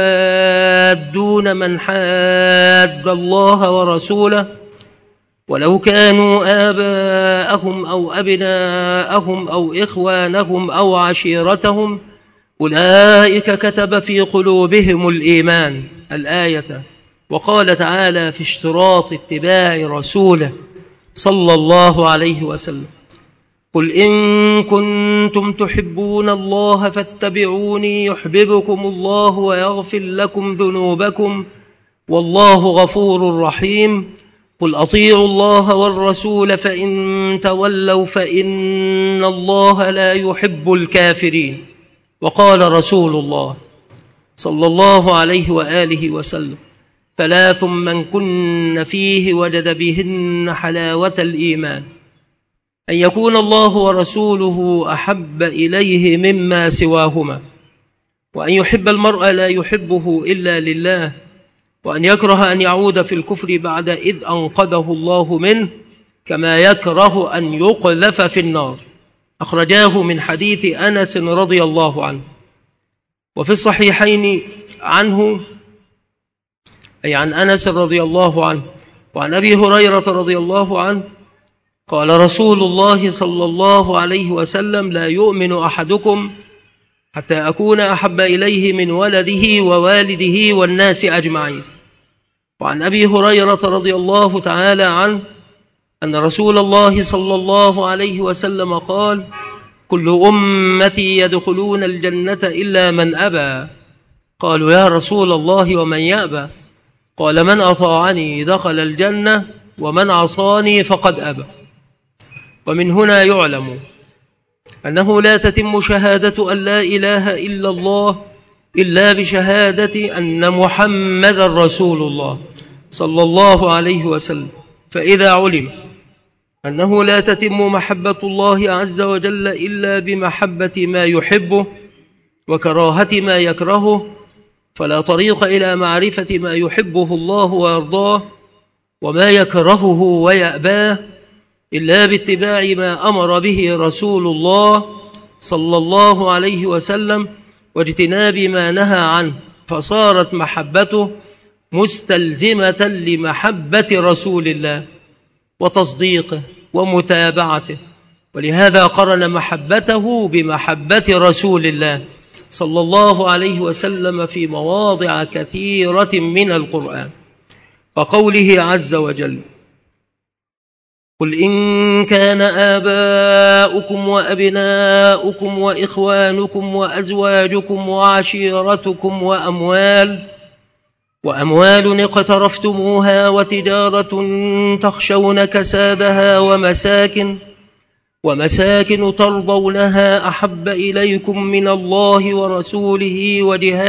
يوادون من حاد الله ورسوله ولو كانوا آباءهم أو أبناءهم أو إخوانهم أو عشيرتهم أولئك كتب في قلوبهم الإيمان. الآية. وقال تعالى في اشتراط اتباع رسوله صلى الله عليه وسلم: قل إن كنتم تحبون الله فاتبعوني يحببكم الله ويغفر لكم ذنوبكم والله غفور رحيم. قل أطيعوا الله والرسول فإن تولوا فإن الله لا يحب الكافرين. وقال رسول الله صلى الله عليه وآله وسلم: ثلاث من كن فيه وجد بهن حلاوة الإيمان: أن يكون الله ورسوله أحب إليه مما سواهما، وأن يحب المرء لا يحبه إلا لله، وأن يكره أن يعود في الكفر بعد إذ أنقذه الله منه، كما يكره أن يقذف في النار. أخرجاه من حديث أنس رضي الله عنه. وفي الصحيحين عنه، أي عن أنس رضي الله عنه وعن أبي هريرة رضي الله عنه قال رسول الله صلى الله عليه وسلم: لا يؤمن أحدكم حتى أكون أحب إليه من ولده ووالده والناس أجمعين. وعن أبي هريرة رضي الله تعالى عنه أن رسول الله صلى الله عليه وسلم قال: كل أمتي يدخلون الجنة إلا من أبى. قالوا: يا رسول الله ومن يأبى؟ قال: من أطاعني دخل الجنة ومن عصاني فقد أبى. ومن هنا يعلم أنه لا تتم شهادة أن لا إله إلا الله إلا بشهادة أن محمد رسول الله صلى الله عليه وسلم. فإذا علم أنه لا تتم محبة الله عز وجل إلا بمحبة ما يحبه وكراهة ما يكرهه، فلا طريق إلى معرفة ما يحبه الله ويرضاه وما يكرهه ويأباه إلا باتباع ما أمر به رسول الله صلى الله عليه وسلم واجتناب ما نهى عنه، فصارت محبته مستلزمة لمحبة رسول الله وتصديقه ومتابعته. ولهذا قرن محبته بمحبة رسول الله صلى الله عليه وسلم في مواضع كثيرة من القرآن، وقوله عز وجل: قل إن كان آباؤكم وأبناؤكم وإخوانكم وأزواجكم وعشيرتكم وأموال اقترفتموها وتجارة تخشون كسادها ومساكن ترضونها أحب إليكم من الله ورسوله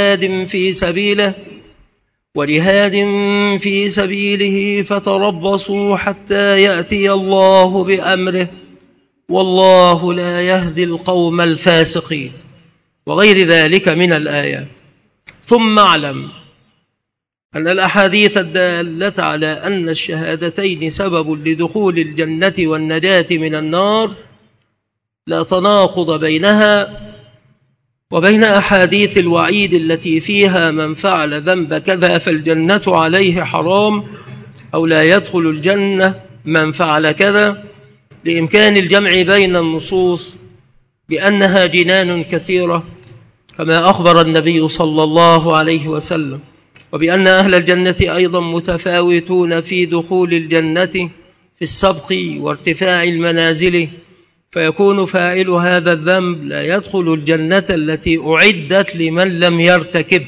وجهاد في سبيله فتربصوا حتى يأتي الله بأمره والله لا يهدي القوم الفاسقين، وغير ذلك من الآيات. ثم اعلم أن الأحاديث الدالة على أن الشهادتين سبب لدخول الجنة والنجاة من النار لا تناقض بينها وبين أحاديث الوعيد التي فيها من فعل ذنب كذا فالجنة عليه حرام، أو لا يدخل الجنة من فعل كذا، لإمكان الجمع بين النصوص بأنها جنان كثيرة كما أخبر النبي صلى الله عليه وسلم، وبأن أهل الجنة أيضا متفاوتون في دخول الجنة في السبق وارتفاع المنازل، فيكون فاعل هذا الذنب لا يدخل الجنة التي أعدت لمن لم يرتكب،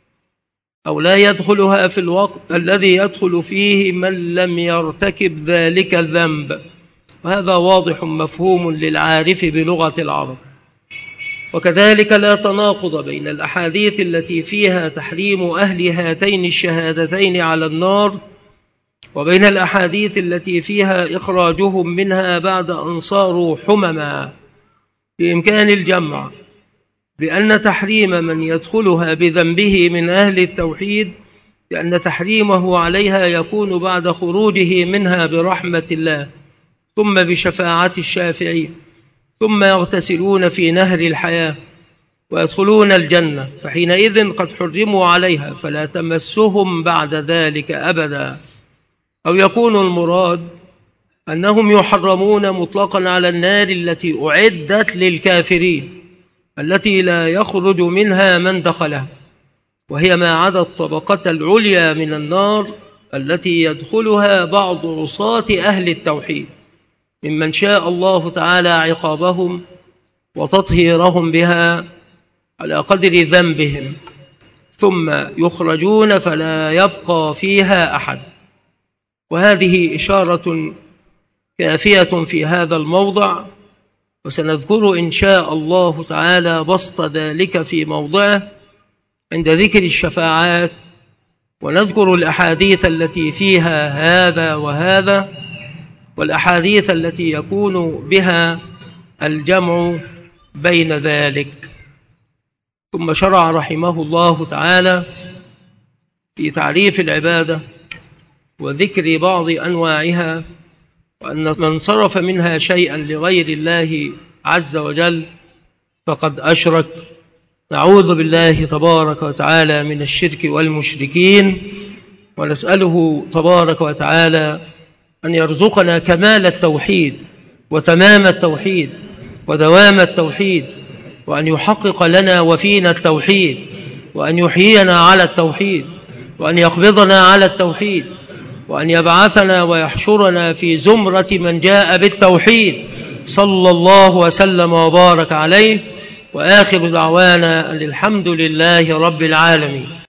أو لا يدخلها في الوقت الذي يدخل فيه من لم يرتكب ذلك الذنب، وهذا واضح مفهوم للعارف بلغة العرب. وكذلك لا تناقض بين الأحاديث التي فيها تحريم أهل هاتين الشهادتين على النار وبين الأحاديث التي فيها إخراجهم منها بعد أن صاروا حمما، بإمكان الجمع بأن تحريم من يدخلها بذنبه من أهل التوحيد، لأن تحريمه عليها يكون بعد خروجه منها برحمة الله ثم بشفاعة الشافعين، ثم يغتسلون في نهر الحياة ويدخلون الجنة، فحينئذ قد حرموا عليها فلا تمسهم بعد ذلك أبدا. أو يكون المراد أنهم يحرمون مطلقا على النار التي أعدت للكافرين التي لا يخرج منها من دخلها، وهي ما عدا الطبقة العليا من النار التي يدخلها بعض عصاة أهل التوحيد ممن شاء الله تعالى عقابهم وتطهيرهم بها على قدر ذنبهم، ثم يخرجون فلا يبقى فيها أحد. وهذه إشارة كافية في هذا الموضع، وسنذكر إن شاء الله تعالى بسط ذلك في موضعه عند ذكر الشفاعات، ونذكر الأحاديث التي فيها هذا وهذا، والأحاديث التي يكون بها الجمع بين ذلك. ثم شرع رحمه الله تعالى في تعريف العبادة وذكر بعض أنواعها، وأن من صرف منها شيئا لغير الله عز وجل فقد أشرك. نعوذ بالله تبارك وتعالى من الشرك والمشركين، ونسأله تبارك وتعالى أن يرزقنا كمال التوحيد وتمام التوحيد ودوام التوحيد، وأن يحقق لنا وفينا التوحيد، وأن يحيينا على التوحيد، وأن يقبضنا على التوحيد، وأن يبعثنا ويحشرنا في زمرة من جاء بالتوحيد صلى الله وسلم وبارك عليه. وآخر دعوانا أن الحمد لله رب العالمين.